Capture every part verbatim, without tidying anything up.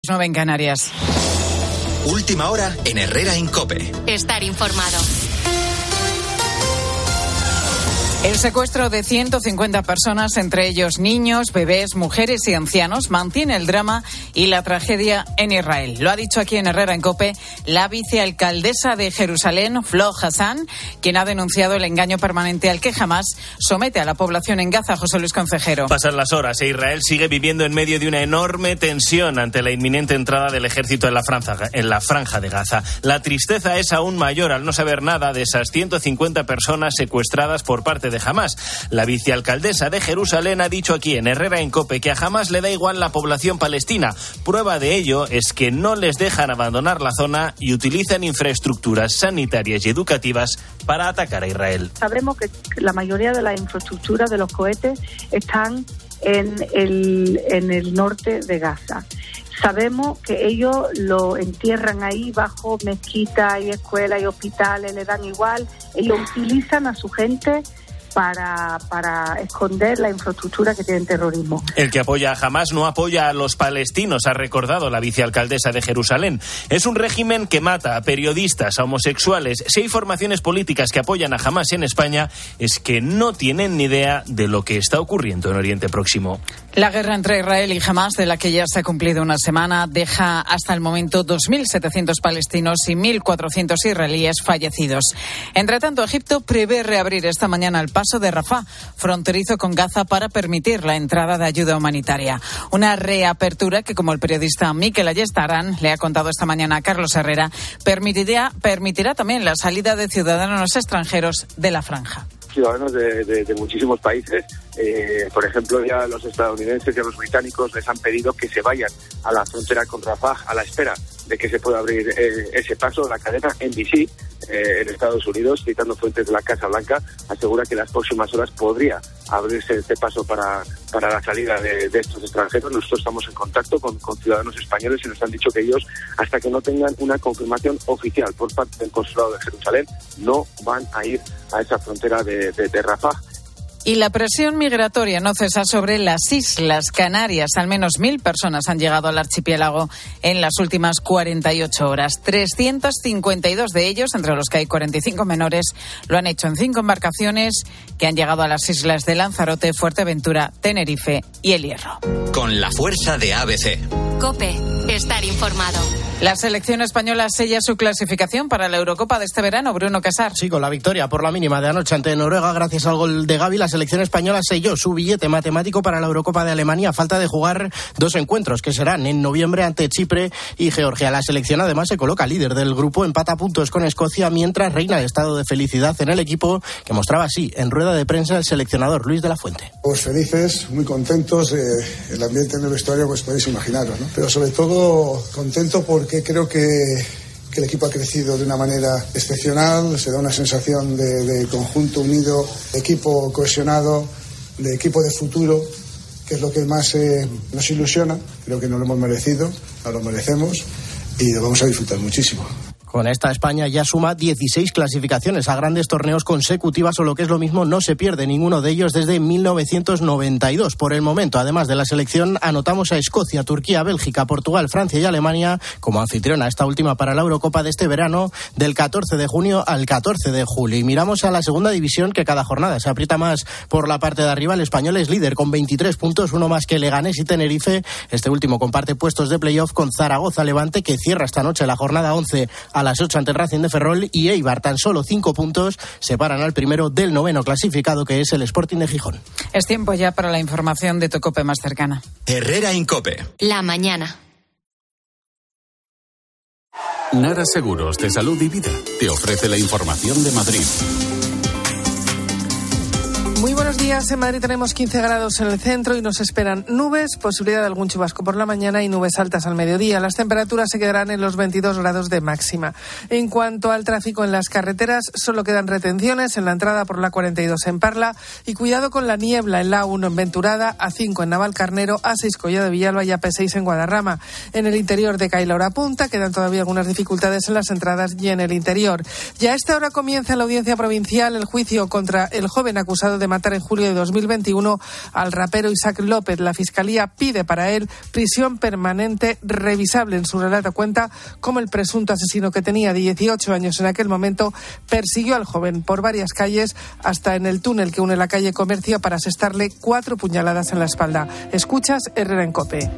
nueve en Canarias. Última hora en Herrera en COPE. Estar informado. El secuestro de ciento cincuenta personas, entre ellos niños, bebés, mujeres y ancianos, mantiene el drama y la tragedia en Israel. Lo ha dicho aquí en Herrera en COPE la vicealcaldesa de Jerusalén, Flo Hassan, quien ha denunciado el engaño permanente al que Hamás somete a la población en Gaza. José Luis Concejero. Pasan las horas e Israel sigue viviendo en medio de una enorme tensión ante la inminente entrada del ejército en la franja, en la franja de Gaza. La tristeza es aún mayor al no saber nada de esas ciento cincuenta personas secuestradas por parte de Hamás. La vicealcaldesa de Jerusalén ha dicho aquí en Herrera en COPE que a Hamás le da igual la población palestina. Prueba de ello es que no les dejan abandonar la zona y utilizan infraestructuras sanitarias y educativas para atacar a Israel. Sabremos que la mayoría de las infraestructuras de los cohetes están en el, en el norte de Gaza. Sabemos que ellos lo entierran ahí bajo mezquitas y escuelas y hospitales, le dan igual. Ellos utilizan a su gente para para esconder la infraestructura que tienen terrorismo. El que apoya a Hamás no apoya a los palestinos, ha recordado la vicealcaldesa de Jerusalén. Es un régimen que mata a periodistas, a homosexuales. Si hay formaciones políticas que apoyan a Hamás en España, es que no tienen ni idea de lo que está ocurriendo en Oriente Próximo. La guerra entre Israel y Hamás, de la que ya se ha cumplido una semana, deja hasta el momento dos mil setecientos palestinos y mil cuatrocientos israelíes fallecidos. Entre tanto, Egipto prevé reabrir esta mañana el paso de Rafah, fronterizo con Gaza, para permitir la entrada de ayuda humanitaria. Una reapertura que, como el periodista Mikel Ayestarán le ha contado esta mañana a Carlos Herrera, permitirá, permitirá también la salida de ciudadanos extranjeros de la franja. Ciudadanos de, de, de muchísimos países, eh, por ejemplo, ya los estadounidenses y a los británicos les han pedido que se vayan a la frontera con Rafah a la espera de que se pueda abrir eh, ese paso. La cadena N B C eh, en Estados Unidos, citando fuentes de la Casa Blanca, asegura que en las próximas horas podría abrirse este paso para, para la salida de, de estos extranjeros. Nosotros estamos en contacto con, con ciudadanos españoles y nos han dicho que ellos, hasta que no tengan una confirmación oficial por parte del Consulado de Jerusalén, no van a ir a esa frontera de, de, de Rafah. Y la presión migratoria no cesa sobre las Islas Canarias. Al menos mil personas han llegado al archipiélago en las últimas cuarenta y ocho horas. trescientos cincuenta y dos de ellos, entre los que hay cuarenta y cinco menores, lo han hecho en cinco embarcaciones que han llegado a las islas de Lanzarote, Fuerteventura, Tenerife y El Hierro. Con la fuerza de A B C. COPE. Estar informado. La selección española sella su clasificación para la Eurocopa de este verano. Bruno Casar. Sí, con la victoria por la mínima de anoche ante Noruega, gracias al gol de Gavi, la selección española selló su billete matemático para la Eurocopa de Alemania a falta de jugar dos encuentros que serán en noviembre ante Chipre y Georgia. La selección además se coloca líder del grupo, empata puntos con Escocia, mientras reina el estado de felicidad en el equipo, que mostraba así en rueda de prensa el seleccionador Luis de la Fuente. Pues felices, muy contentos, eh, el ambiente en el vestuario pues podéis imaginaros, ¿no? Pero sobre todo contento porque que creo que, que el equipo ha crecido de una manera excepcional, se da una sensación de, de conjunto unido, de equipo cohesionado, de equipo de futuro, que es lo que más eh, nos ilusiona. Creo que nos lo hemos merecido, nos lo merecemos y lo vamos a disfrutar muchísimo. Con esta, España ya suma dieciséis clasificaciones a grandes torneos consecutivas, o lo que es lo mismo, no se pierde ninguno de ellos desde mil novecientos noventa y dos. Por el momento, además de la selección, anotamos a Escocia, Turquía, Bélgica, Portugal, Francia y Alemania como anfitriona, esta última para la Eurocopa de este verano, del catorce de junio al catorce de julio. Y miramos a la segunda división, que cada jornada se aprieta más por la parte de arriba. El español es líder con veintitrés puntos, uno más que Leganés y Tenerife. Este último comparte puestos de playoff con Zaragoza Levante, que cierra esta noche la jornada once a las ocho ante el Racing de Ferrol, y Eibar. Tan solo cinco puntos separan al primero del noveno clasificado, que es el Sporting de Gijón. Es tiempo ya para la información de tu COPE más cercana. Herrera en COPE. La mañana. Nara Seguros de Salud y Vida te ofrece la información de Madrid. Muy buenos días. En Madrid tenemos quince grados en el centro y nos esperan nubes, posibilidad de algún chubasco por la mañana y nubes altas al mediodía. Las temperaturas se quedarán en los veintidós grados de máxima. En cuanto al tráfico en las carreteras, solo quedan retenciones en la entrada por la cuarenta y dos en Parla, y cuidado con la niebla en la A uno en Venturada, A cinco en Navalcarnero, A seis Collado de Villalba y A P seis en Guadarrama. En el interior de Cailahora Punta quedan todavía algunas dificultades en las entradas y en el interior. Ya a esta hora comienza en la Audiencia Provincial el juicio contra el joven acusado de matar en julio de dos mil veintiuno al rapero Isaac López. La Fiscalía pide para él prisión permanente revisable. En su relato cuenta cómo el presunto asesino, que tenía dieciocho años en aquel momento, persiguió al joven por varias calles hasta en el túnel que une la calle Comercio para asestarle cuatro puñaladas en la espalda. Escuchas Herrera en COPE.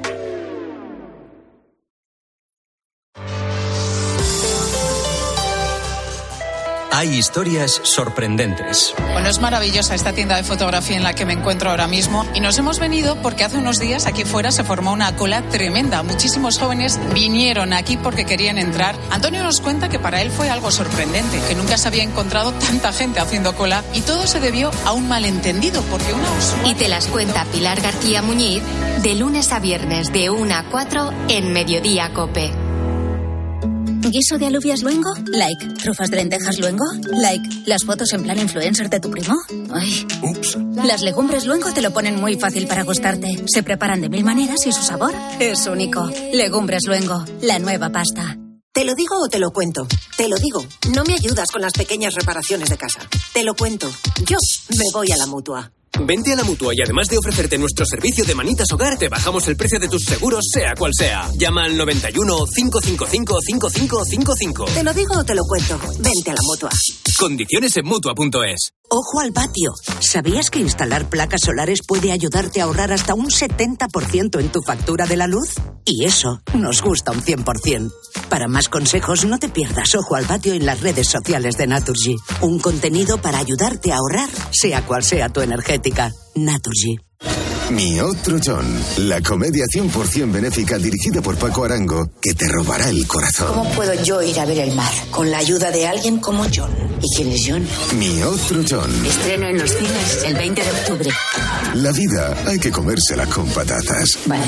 Hay historias sorprendentes. Bueno, es maravillosa esta tienda de fotografía en la que me encuentro ahora mismo y nos hemos venido porque hace unos días aquí fuera se formó una cola tremenda. Muchísimos jóvenes vinieron aquí porque querían entrar. Antonio nos cuenta que para él fue algo sorprendente, que nunca se había encontrado tanta gente haciendo cola y todo se debió a un malentendido porque una usuaria... Y te las cuenta Pilar García Muñiz de lunes a viernes de una a cuatro en Mediodía COPE. ¿Guiso de alubias luengo? Like. ¿Trufas de lentejas luengo? Like. ¿Las fotos en plan influencer de tu primo? Ay. Ups. Las legumbres luengo te lo ponen muy fácil para gustarte. Se preparan de mil maneras y su sabor es único. Legumbres luengo, la nueva pasta. ¿Te lo digo o te lo cuento? Te lo digo. No me ayudas con las pequeñas reparaciones de casa. Te lo cuento. Yo me voy a la Mutua. Vente a la Mutua y además de ofrecerte nuestro servicio de manitas hogar, te bajamos el precio de tus seguros, sea cual sea. Llama al noventa y uno, cinco cinco cinco, cinco cinco cinco cinco. ¿Te lo digo o te lo cuento? Vente a la Mutua. Condiciones en Mutua punto es. Ojo al patio. ¿Sabías que instalar placas solares puede ayudarte a ahorrar hasta un setenta por ciento en tu factura de la luz? Y eso nos gusta un cien por ciento. Para más consejos, no te pierdas Ojo al patio en las redes sociales de Naturgy. Un contenido para ayudarte a ahorrar, sea cual sea tu energética. Naturgy. Mi otro John, la comedia cien por ciento benéfica dirigida por Paco Arango, que te robará el corazón. ¿Cómo puedo yo ir a ver el mar? Con la ayuda de alguien como John. ¿Y quién es John? Mi otro John. Estreno en los cines el veinte de octubre. La vida hay que comérsela con patatas. Vale.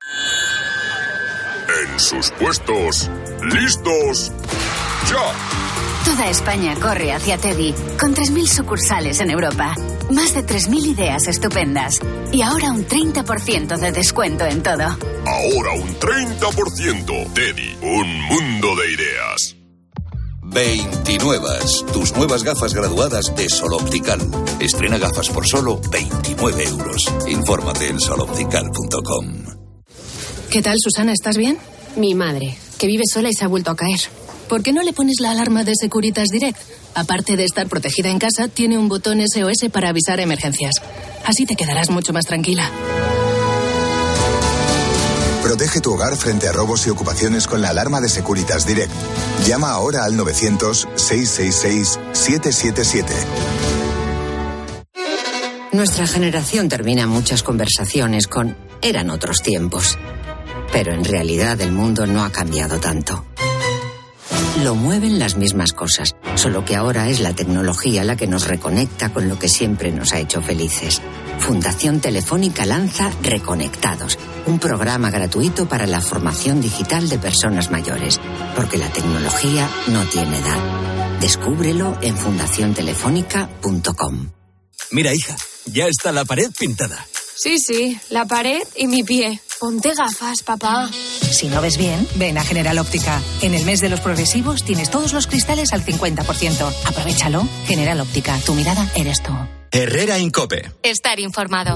En sus puestos, listos, ya. Toda España corre hacia Teddy, con tres mil sucursales en Europa. Más de tres mil ideas estupendas. Y ahora un treinta por ciento de descuento en todo. Ahora un treinta por ciento. Teddy, un mundo de ideas. veintinuevas, tus nuevas gafas graduadas de Sol Optical. Estrena gafas por solo veintinueve euros. Infórmate en sol optical punto com. ¿Qué tal, Susana? ¿Estás bien? Mi madre, que vive sola y se ha vuelto a caer. ¿Por qué no le pones la alarma de Securitas Direct? Aparte de estar protegida en casa, tiene un botón S O S para avisar emergencias. Así te quedarás mucho más tranquila. Protege tu hogar frente a robos y ocupaciones con la alarma de Securitas Direct. Llama ahora al novecientos, seiscientos sesenta y seis, setecientos setenta y siete. Nuestra generación termina muchas conversaciones con «eran otros tiempos». Pero en realidad el mundo no ha cambiado tanto. Lo mueven las mismas cosas, solo que ahora es la tecnología la que nos reconecta con lo que siempre nos ha hecho felices. Fundación Telefónica lanza Reconectados, un programa gratuito para la formación digital de personas mayores, porque la tecnología no tiene edad. Descúbrelo en fundación telefónica punto com. Mira, hija, ya está la pared pintada. Sí, sí, la pared y mi pie. Ponte gafas, papá. Si no ves bien, ven a General Óptica. En el mes de los progresivos tienes todos los cristales al cincuenta por ciento. Aprovéchalo. General Óptica, tu mirada eres tú. Herrera en COPE. Estar informado.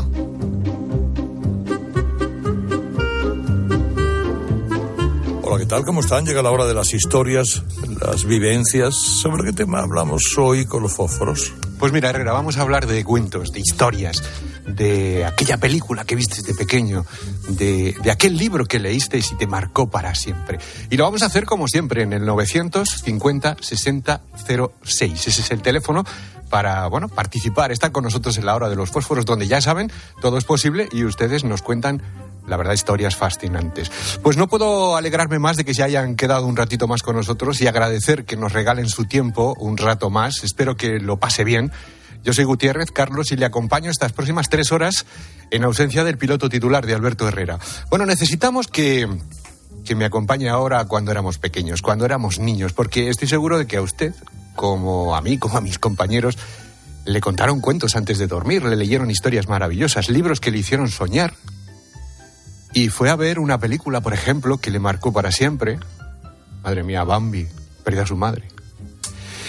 Hola, ¿qué tal? ¿Cómo están? Llega la hora de las historias, las vivencias. ¿Sobre qué tema hablamos hoy con los fósforos? Pues mira, Herrera, vamos a hablar de cuentos, de historias, de aquella película que viste de pequeño, de, de aquel libro que leíste y te marcó para siempre. Y lo vamos a hacer como siempre en el novecientos cincuenta sesenta cero seis. Ese es el teléfono para, bueno, participar, estar con nosotros en la hora de los fósforos, donde ya saben, todo es posible y ustedes nos cuentan, la verdad, historias fascinantes. Pues no puedo alegrarme más de que se hayan quedado un ratito más con nosotros y agradecer que nos regalen su tiempo un rato más. Espero que lo pase bien. Yo soy Gutiérrez Carlos y le acompaño estas próximas tres horas en ausencia del piloto titular de Alberto Herrera. Bueno, necesitamos que, que me acompañe ahora cuando éramos pequeños, cuando éramos niños, porque estoy seguro de que a usted, como a mí, como a mis compañeros, le contaron cuentos antes de dormir, le leyeron historias maravillosas, libros que le hicieron soñar. Y fue a ver una película, por ejemplo, que le marcó para siempre. Madre mía, Bambi, perdió a su madre.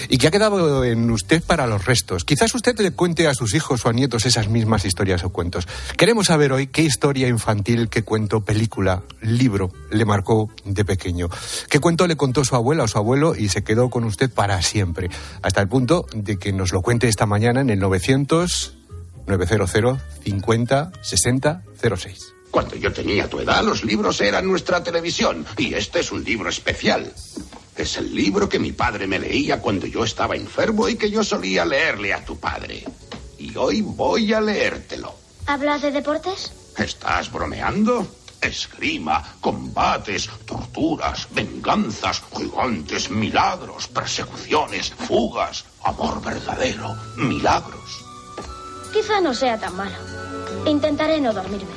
y que ha quedado en usted para los restos. Quizás usted le cuente a sus hijos o a nietos esas mismas historias o cuentos. Queremos saber hoy qué historia infantil, qué cuento, película, libro le marcó de pequeño. ¿Qué cuento le contó su abuela o su abuelo y se quedó con usted para siempre? Hasta el punto de que nos lo cuente esta mañana en el novecientos, novecientos cincuenta, sesenta, cero seis. Cuando yo tenía tu edad, los libros eran nuestra televisión. Y este es un libro especial. Es el libro que mi padre me leía cuando yo estaba enfermo y que yo solía leerle a tu padre. Y hoy voy a leértelo. ¿Habla de deportes? ¿Estás bromeando? Esgrima, combates, torturas, venganzas, gigantes, milagros, persecuciones, fugas, amor verdadero, milagros. Quizá no sea tan malo. Intentaré no dormirme.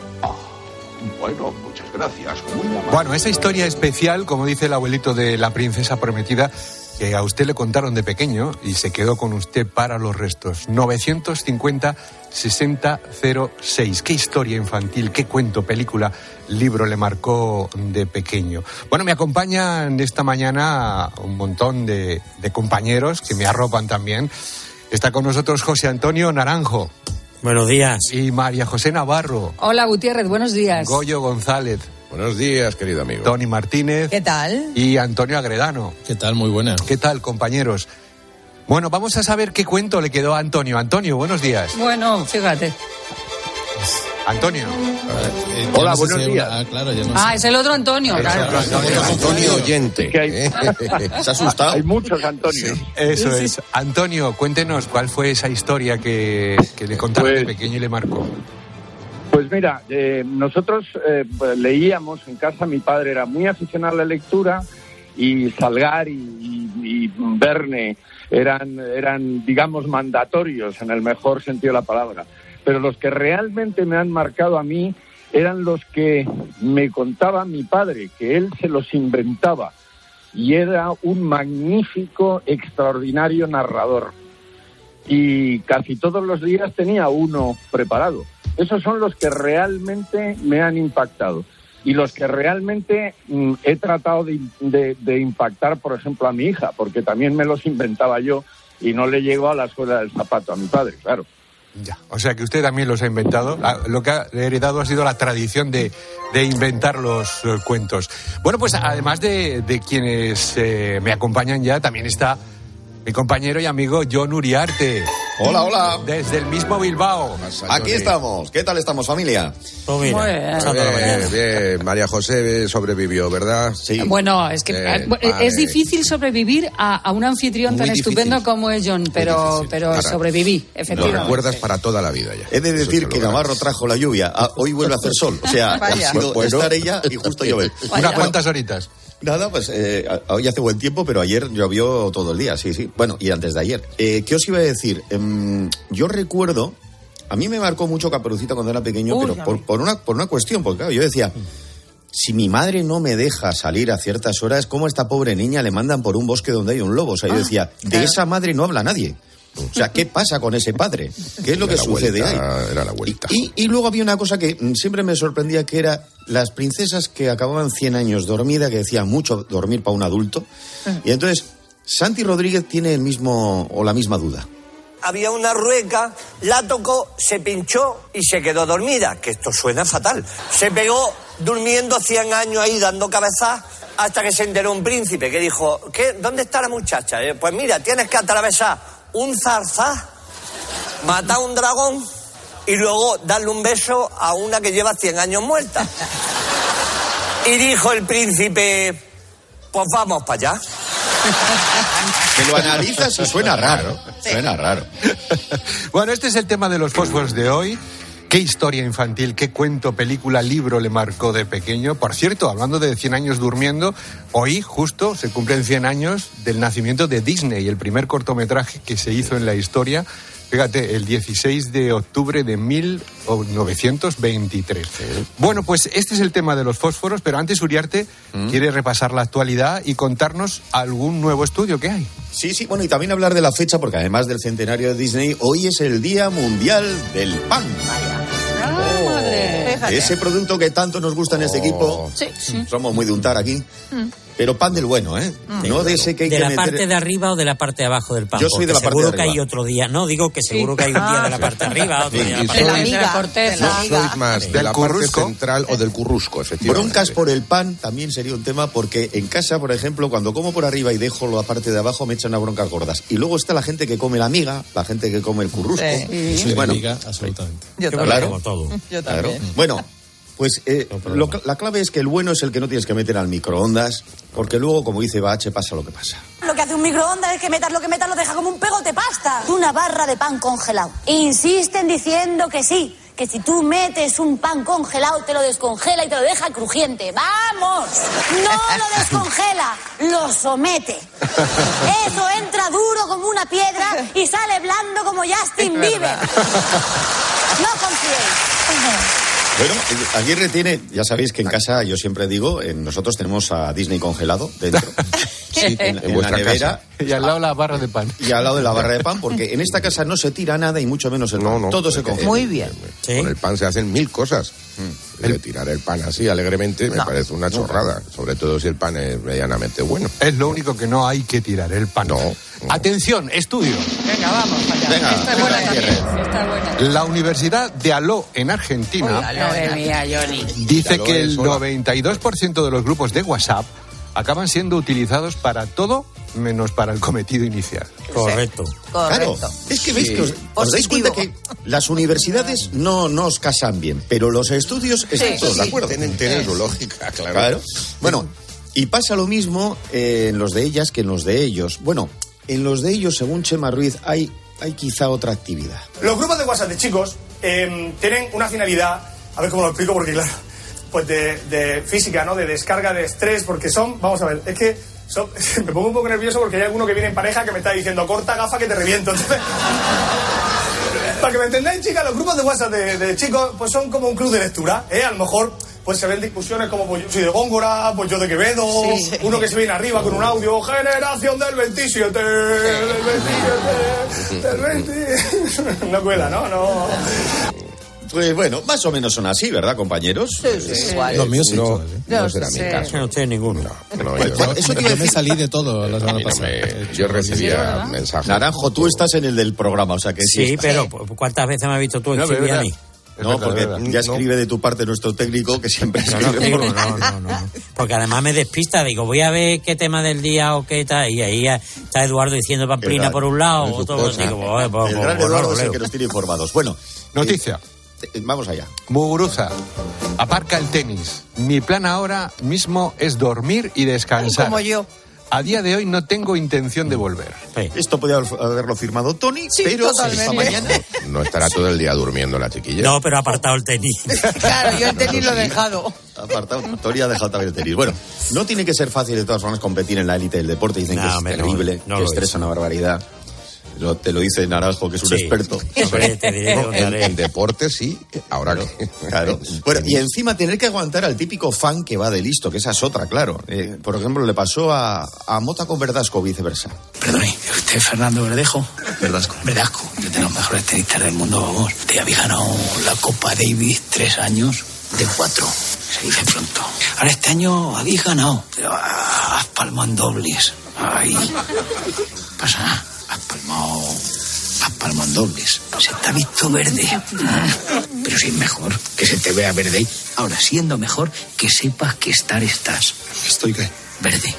Bueno, muchas gracias. Muy amable. Bueno, esa historia especial, como dice el abuelito de la princesa prometida, que a usted le contaron de pequeño y se quedó con usted para los restos. novecientos cincuenta, sesenta, cero seis. ¿Qué historia infantil, qué cuento, película, libro le marcó de pequeño? Bueno, me acompañan esta mañana un montón de, de compañeros que me arropan también. Está con nosotros José Antonio Naranjo. Buenos días. Y María José Navarro. Hola, Gutiérrez, buenos días. Goyo González. Buenos días, querido amigo. Tony Martínez. ¿Qué tal? Y Antonio Agredano. ¿Qué tal? Muy buenas. ¿Qué tal, compañeros? Bueno, vamos a saber qué cuento le quedó a Antonio. Antonio, buenos días. Bueno, fíjate. Antonio. Eh, Hola, no sé buenos si días. Una... Ah, claro, ya no ah sé. es el otro Antonio. Claro. Antonio, Antonio oyente. ¿Qué hay? ¿Eh? ¿Se ha asustado? Hay muchos Antonios. Sí. Eso Sí. es. Antonio, cuéntenos cuál fue esa historia que, que le contaron Pues- de pequeño y le marcó. Pues mira, eh, nosotros eh, leíamos en casa, mi padre era muy aficionado a la lectura y Salgar y, y, y Verne eran, eran, digamos, mandatorios en el mejor sentido de la palabra. Pero los que realmente me han marcado a mí eran los que me contaba mi padre, que él se los inventaba y era un magnífico, extraordinario narrador. Y casi todos los días tenía uno preparado. Esos son los que realmente me han impactado. Y los que realmente mm, he tratado de, de, de impactar, por ejemplo, a mi hija, porque también me los inventaba yo y no le llegó a la suela del zapato a mi padre, claro. Ya. O sea que usted también los ha inventado. Lo que ha heredado ha sido la tradición de, de inventar los eh, cuentos. Bueno, pues además de, de quienes eh, me acompañan ya, también está mi compañero y amigo Jon Uriarte. Hola, hola. Desde el mismo Bilbao. Aquí estamos. ¿Qué tal estamos, familia? Pues mira, Muy bien. pasando la mañana. Bien, bien. María José sobrevivió, ¿verdad? Sí. Bueno, es que Bien, eh, vale. es difícil sobrevivir a, a un anfitrión Muy tan difícil. estupendo como es John, pero, difícil. pero Ahora, sobreviví, Lo efectivamente. recuerdas para toda la vida ya. He de Eso decir te lo que ganas. Navarro trajo la lluvia. Ah, hoy vuelve a hacer sol. O sea, Vaya. ha sido Bueno. estar ella y justo llover. Unas cuantas horitas. Nada, pues eh, hoy hace buen tiempo, pero ayer llovió todo el día, sí, sí. Bueno, y antes de ayer. Eh, ¿Qué os iba a decir? Em, yo recuerdo, a mí me marcó mucho Caperucita cuando era pequeño, Uy, pero a por, mí. por, una, por una cuestión, porque claro, yo decía, si mi madre no me deja salir a ciertas horas, ¿cómo a esta pobre niña le mandan por un bosque donde hay un lobo? O sea, yo Ah, decía, de claro. esa madre no habla nadie. O sea, ¿qué pasa con ese padre? ¿Qué es lo que Era la sucede abuelita, ahí? Era la abuelita. Y, y luego había una cosa que mm, siempre me sorprendía, que era las princesas que acababan cien años dormida, que decía mucho dormir para un adulto. Y entonces, Santi Rodríguez tiene el mismo o la misma duda. Había una rueca, la tocó, se pinchó y se quedó dormida, que esto suena fatal. Se pegó durmiendo cien años ahí dando cabezas hasta que se enteró un príncipe que dijo, ¿qué? ¿Dónde está la muchacha? Eh, Pues mira, tienes que atravesar un zarzá, matar a un dragón y luego darle un beso a una que lleva cien años muerta. Y dijo el príncipe, pues vamos para allá. Que lo analizas y suena raro. Suena raro. Bueno, este es el tema de los fósforos de hoy. ¿Qué historia infantil, qué cuento, película, libro le marcó de pequeño? Por cierto, hablando de cien años durmiendo, hoy justo se cumplen cien años del nacimiento de Disney, el primer cortometraje que se hizo en la historia. Fíjate, el dieciséis de octubre de mil novecientos veintitrés. Bueno, pues este es el tema de los fósforos, pero antes Uriarte ¿Mm? quiere repasar la actualidad y contarnos algún nuevo estudio que hay. Sí, sí, bueno, y también hablar de la fecha, porque además del centenario de Disney, hoy es el Día Mundial del Pan. Ah, madre. Fíjate. Ese producto que tanto nos gusta en este Oh. equipo. Sí, sí. Somos muy de untar aquí. Mm. Pero pan del bueno, ¿eh? Mm. No de ese que hay ¿De que la meter... parte de arriba o de la parte de abajo del pan? Yo soy de Porque la parte de seguro que arriba. hay otro día. No, digo que seguro que hay un día de la parte de arriba, otro Sí, día de y la parte de soy- arriba. de la corteza. No sois más de Del la currusco. parte central o del currusco, efectivamente. Broncas por el pan también sería un tema porque en casa, por ejemplo, cuando como por arriba y dejo la parte de abajo me echan unas broncas gordas. Y luego está la gente que come la miga, la gente que come el currusco. Sí. Y Soy de bueno, miga, absolutamente. Yo Yo claro, como todo. Yo claro. también. Bueno, pues eh, lo- la clave es que el bueno es el que no tienes que meter al microondas, porque luego, como dice Bache, pasa lo que pasa. Lo que hace un microondas es que metas lo que metas lo deja como un pegote pasta. Una barra de pan congelado. Insisten diciendo que sí, que si tú metes un pan congelado te lo descongela y te lo deja crujiente. ¡Vamos! No lo descongela, lo somete. Eso entra duro como una piedra y sale blando como Justin Bieber. No confiéis. Bueno, Aguirre tiene, ya sabéis que en casa, yo siempre digo, eh, nosotros tenemos a Disney congelado dentro. Sí, en, en en la vuestra nevera. casa. Y al lado la barra de pan. Y al lado de la barra de pan, porque en esta casa no se tira nada y mucho menos el pan. No, no, Todo se porque- congela. Muy bien. Con el pan se hacen mil cosas. El tirar el pan así alegremente me No. parece una chorrada, sobre todo si el pan es medianamente bueno. Es lo único que no hay que tirar, el pan. No. Atención, estudio. Venga, vamos allá. Venga, esta es buena también. Esta es buena. La Universidad de Aló en Argentina Madre mía, Johnny. dice Aló que es el hola. noventa y dos por ciento de los grupos de WhatsApp acaban siendo utilizados para todo menos para el cometido inicial. Correcto. Claro, es que veis que os, os dais cuenta que las universidades no nos casan bien, pero los estudios están todos de acuerdo. Tienen, tienen su lógica, claro. Claro. Bueno, y pasa lo mismo eh, en los de ellas que en los de ellos. Bueno, en los de ellos, según Chema Ruiz, hay, hay quizá otra actividad. Los grupos de WhatsApp de chicos eh, tienen una finalidad, a ver cómo lo explico, porque claro, pues de, de física, ¿no? De descarga de estrés, porque son, vamos a ver, es que son, me pongo un poco nervioso porque hay alguno que viene en pareja que me está diciendo, corta gafa que te reviento. Entonces, para que me entendáis, chicas, los grupos de WhatsApp de, de chicos, pues son como un club de lectura, ¿eh? A lo mejor, pues se ven discusiones como, pues yo soy de Góngora, pues yo de Quevedo, Sí, sí. uno que se viene arriba con un audio, generación del veintisiete, del veintisiete, del veinte... No cuela, ¿no? No... Pues bueno, más o menos son así, ¿verdad, compañeros? Sí, sí, igual. Los míos sí. No, Yo no será sí. mi caso. No estoy ninguno. No, Pues, yo, pues, eso te iba a Yo me decir. salí de todo la a semana mí no pasada. me- yo recibía mensajes. Naranjo, tú estás en el del programa, o sea que sí. Sí, estás- pero ¿cuántas veces me has visto tú en No, pero es Chiviani? verdad. Es No, verdad, porque es verdad. ya escribe de tu parte nuestro técnico, que siempre No, no, escribe. digo, por- no, no, no. Porque además me despista, digo, voy a ver qué tema del día o qué tal, y ahí está Eduardo diciendo Pamplina Verdad. por un lado, Con sus otro, cosas. digo, pues, pues, El pues, gran pues, Eduardo no lo es el leo. que nos tiene informados. Bueno, Noticia. eh, vamos allá. Muguruza. Aparca el tenis. Mi plan ahora mismo es dormir y descansar. Como yo. A día de hoy no tengo intención de volver. Sí. Esto podía haberlo firmado Tony, Sí, pero totalmente. para mañana. No estará todo el día durmiendo la chiquilla. No, pero ha apartado el tenis. Claro, yo el tenis lo he dejado. Apartado, Tony ha dejado también el tenis. Bueno, no tiene que ser fácil de todas formas competir en la élite del deporte. Dicen No, que es hombre, no, terrible, no que lo estresa es. una barbaridad. Lo- te lo dice Naranjo, que es un Sí. experto. Hombre, te diré dónde En, haré. en deporte sí, ahora que... Claro. Bueno, y encima tener que aguantar al típico fan que va de listo, que esa es otra, claro. Eh, por ejemplo, le pasó a, a Mota con Verdasco o viceversa. Perdone, ¿usted es Fernando Verdejo? Verdasco. Verdasco, de los mejores tenistas del mundo, vamos. Te habéis ganado la Copa Davis tres años de cuatro. Se dice pronto. Ahora este año habéis ganado. Pero ah, has palmado en dobles. Ay. Pasa nada. Has palmado... Has palmado en dobles. Se te ha visto verde. Pero si es mejor que se te vea verde. Ahora, siendo mejor, que sepas que estar estás. ¿Estoy qué? Verde.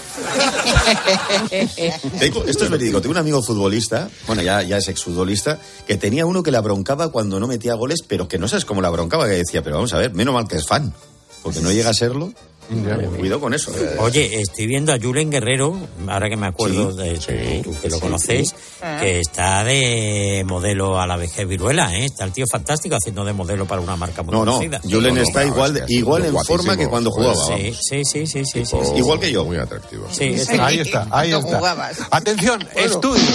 Tengo- esto es verídico. Tengo un amigo futbolista, bueno, ya, ya es exfutbolista, que tenía uno que la broncaba cuando no metía goles, pero que no sabes cómo la broncaba, que decía, pero vamos a ver, menos mal que es fan, porque no llega a serlo. Cuidado con eso. Oye, estoy viendo a Julen Guerrero, ahora que me acuerdo Sí, de sí, tú que lo sí, conocéis, sí. que está de modelo a la vejez viruela, ¿eh? Está el tío fantástico haciendo de modelo para una marca muy No, no, conocida. Julen No, no, está no, igual, es de- que ha igual sido en guapísimo, forma que cuando joder, jugaba. Sí, vamos. sí, sí, sí, sí, sí, Oh, sí. Igual que yo. Muy atractivo. Sí, está. Ahí está, ahí No está. jugabas. Atención, estudio.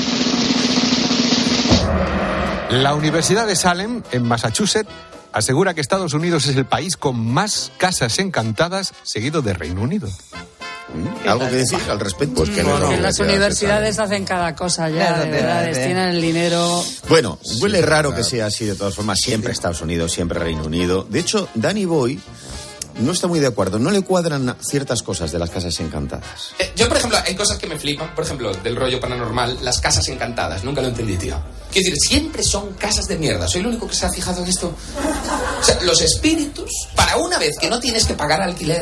La Universidad de Salem, en Massachusetts, asegura que Estados Unidos es el país con más casas encantadas, seguido de Reino Unido. ¿Algo que decir al respecto? Pues que Bueno, no, en las universidades hacen cada cosa ya, Claro, de verdad, te- tienen el dinero. Bueno, huele Sí, raro claro. que sea así de todas formas. Siempre Estados Unidos, siempre Reino Unido. De hecho, Danny Boy no está muy de acuerdo. No le cuadran ciertas cosas de las casas encantadas. Eh, Yo, por ejemplo, hay cosas que me flipan. Por ejemplo, del rollo paranormal, las casas encantadas. Nunca lo entendí, tío. Quiero decir, siempre son casas de mierda. ¿Soy el único que se ha fijado en esto? O sea, los espíritus, para una vez que no tienes que pagar alquiler.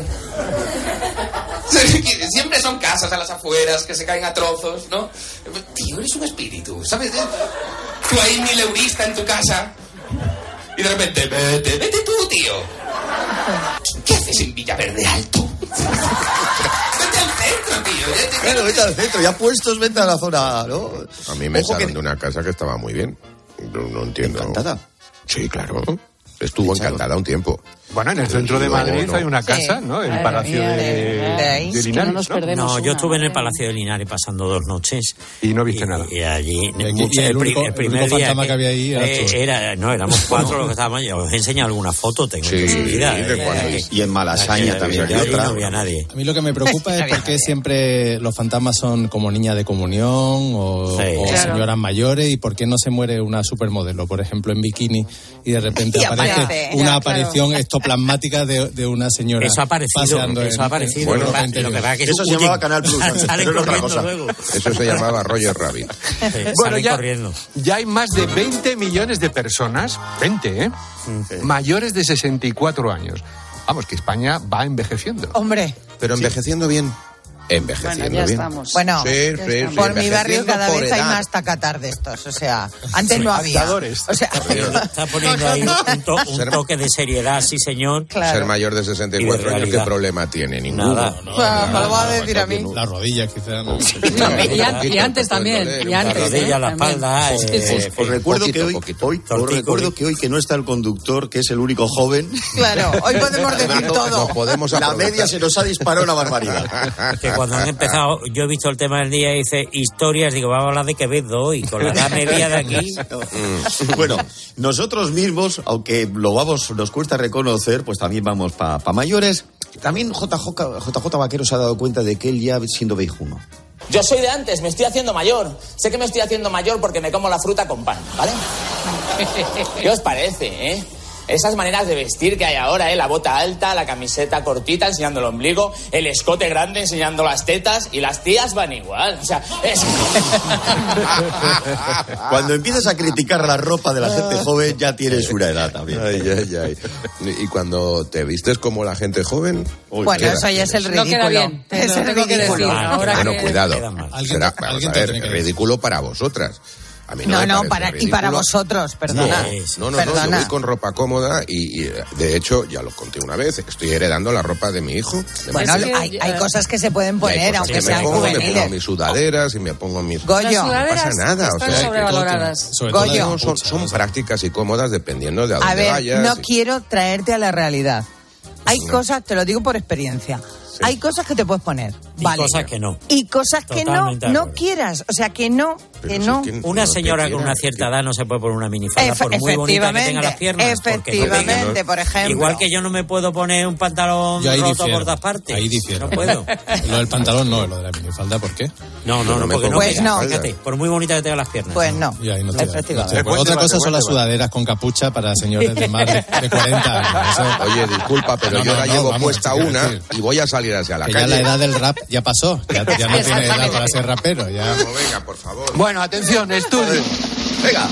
Siempre son casas a las afueras que se caen a trozos, ¿no? Tío, eres un espíritu, ¿sabes? Tú ahí mileurista en tu casa y de repente, vete, vete tú, tío. ¿Qué haces en Villaverde Alto? Vete al centro, tío. Ya te- Claro, vete al centro, ya puestos, vete a la zona, ¿no? A mí me Ojo echaron que- de una casa que estaba muy bien. No, no entiendo. ¿Encantada? Sí, claro. Estuvo encantada un tiempo. Bueno, en el centro de Luego Madrid no. hay una casa, ¿no? El Madre Palacio mía, de, de ahí. de Es que Linares, no nos ¿no? perdemos No, yo una, estuve en el madre. Palacio de Linares pasando dos noches. Y no viste y, nada. Y allí... Y- mucho- y el pri- único- el primer único día fantasma que había ahí eras eh, tú. era, no, éramos cuatro los que estábamos. Yo os he enseñado alguna foto, tengo Sí, yo subida. ¿de eh, cuándo? que- Y en Malasaña que- también, que de allí otra. no había nadie. A mí lo que me preocupa es por qué siempre los fantasmas son como niñas de comunión o, Sí. o Claro. señoras mayores, y por qué no se muere una supermodelo, por ejemplo, en bikini, y de repente Y aparece aparece, una ya, aparición ectoplasmática de, de una señora Eso ha aparecido, paseando eso en- ha aparecido. en lo, que ropa pasa- interior. lo que pasa es que Eso se huyen. llamaba Canal Plus antes, Salen pero era otra corriendo cosa. luego. Eso se llamaba Roger Rabbit. Sí, Bueno, salen ya, corriendo. ya hay más de veinte millones de personas, veinte, ¿eh? Mayores de sesenta y cuatro años. Vamos, que España va envejeciendo. Hombre, Pero envejeciendo bien. Envejeciendo Bueno, ya bien. estamos. bueno, Sí, sí, sí, por mi barrio envejeciendo cada por vez hay edad. más tacatar de estos. O sea, antes no había. Adaptadores. O sea, Está poniendo ahí un, to- un toque de seriedad, sí señor. claro. Ser mayor de sesenta y Y de cuatro años, ¿qué realidad. problema tiene? Ninguno. Nada. Pues, me lo va a decir a mí. Las rodillas, quizás. ¿no? Y, an- y antes también. Y La antes, rodilla, ¿eh? la También. espalda. Sí, eh, sí. en Os fin. recuerdo Poquito, que hoy, poquito. hoy os Tortico, recuerdo ¿eh? que hoy que no está el conductor, que es el único joven. Claro, hoy podemos decir Nos todo. podemos La aprovechar. media se nos ha disparado una barbaridad. Que cuando han empezado, yo he visto el tema del día y dice historias, digo, vamos a hablar de Quevedo hoy, con la edad media de aquí. Bueno, nosotros mismos, aunque lo vamos, nos cuesta reconocer, pues también vamos para pa mayores. También J J, J J Vaquero se ha dado cuenta de que él ya siendo viejuno. Yo soy de antes, me estoy haciendo mayor. Sé que me estoy haciendo mayor porque me como la fruta con pan, ¿vale? ¿Qué os parece, eh? Esas maneras de vestir que hay ahora, ¿eh? La bota alta, la camiseta cortita enseñando el ombligo, el escote grande enseñando las tetas y las tías van igual. O sea, es... Cuando empiezas a criticar la ropa de la gente joven, ya tienes una edad también. Ay, ay, ay. Y cuando te vistes como la gente joven... uy, Bueno, queda- eso ya es el No ridículo. queda bien, te Es lo el tengo que ridículo. decir. Ahora bueno, que- cuidado. queda mal. Alguien- Será, vamos alguien a te ver, tiene que ridículo para vosotras. A mí no, No, me no, parece para, y ridículo. para vosotros, perdona. Sí, sí. No, no, no, yo Perdona. voy con ropa cómoda y, y, de hecho, ya lo conté una vez, estoy heredando la ropa de mi hijo. de Bueno, Es que hay, ya- hay cosas que se pueden Y hay poner, cosas aunque que sean me pongo, me pongo juveniles. mis sudaderas y me pongo mis... Goyo. Las No sudaderas pasa nada, o están sea, sobrevaloradas. Sobre todo la de Goyo. No, son, capucha, son ¿no? prácticas y cómodas dependiendo de a A dónde ver, vayas. no y- quiero traerte a la realidad. Hay No. cosas, te lo digo por experiencia, hay cosas que te puedes poner, Y vale. cosas que no. Y cosas que no, Totalmente de no acuerdo. quieras, o sea, que no, Pero que si no. es que Una no te señora con quiera, una que- cierta edad no se puede poner una minifalda, Efe- por muy bonita que tenga efectivamente, las piernas. porque no efectivamente, pega. por ejemplo. Igual que yo no me puedo poner un pantalón Yo ahí roto difiero. por todas partes. Ahí difiero. No puedo. Lo del pantalón no, lo de la minifalda, ¿por qué? No, no, Yo no, no me porque no pongo Pues pega. no. Fíjate, por muy bonita que tenga las piernas. Pues no. Y ahí no estoy- no Efectivamente. estoy de acuerdo. Buen Otra debate, cosa son buen las debate. sudaderas con capucha para señores de más de, de cuarenta años. Eso- Oye, disculpa, pero No, yo no, la no, llevo vamos, puesta te quiero una decir. y voy a salir hacia la que ya calle. la edad del rap ya pasó. Ya, ya no tiene edad para ser rapero. Ya. No, venga, por favor. Bueno, atención, estudio. Venga.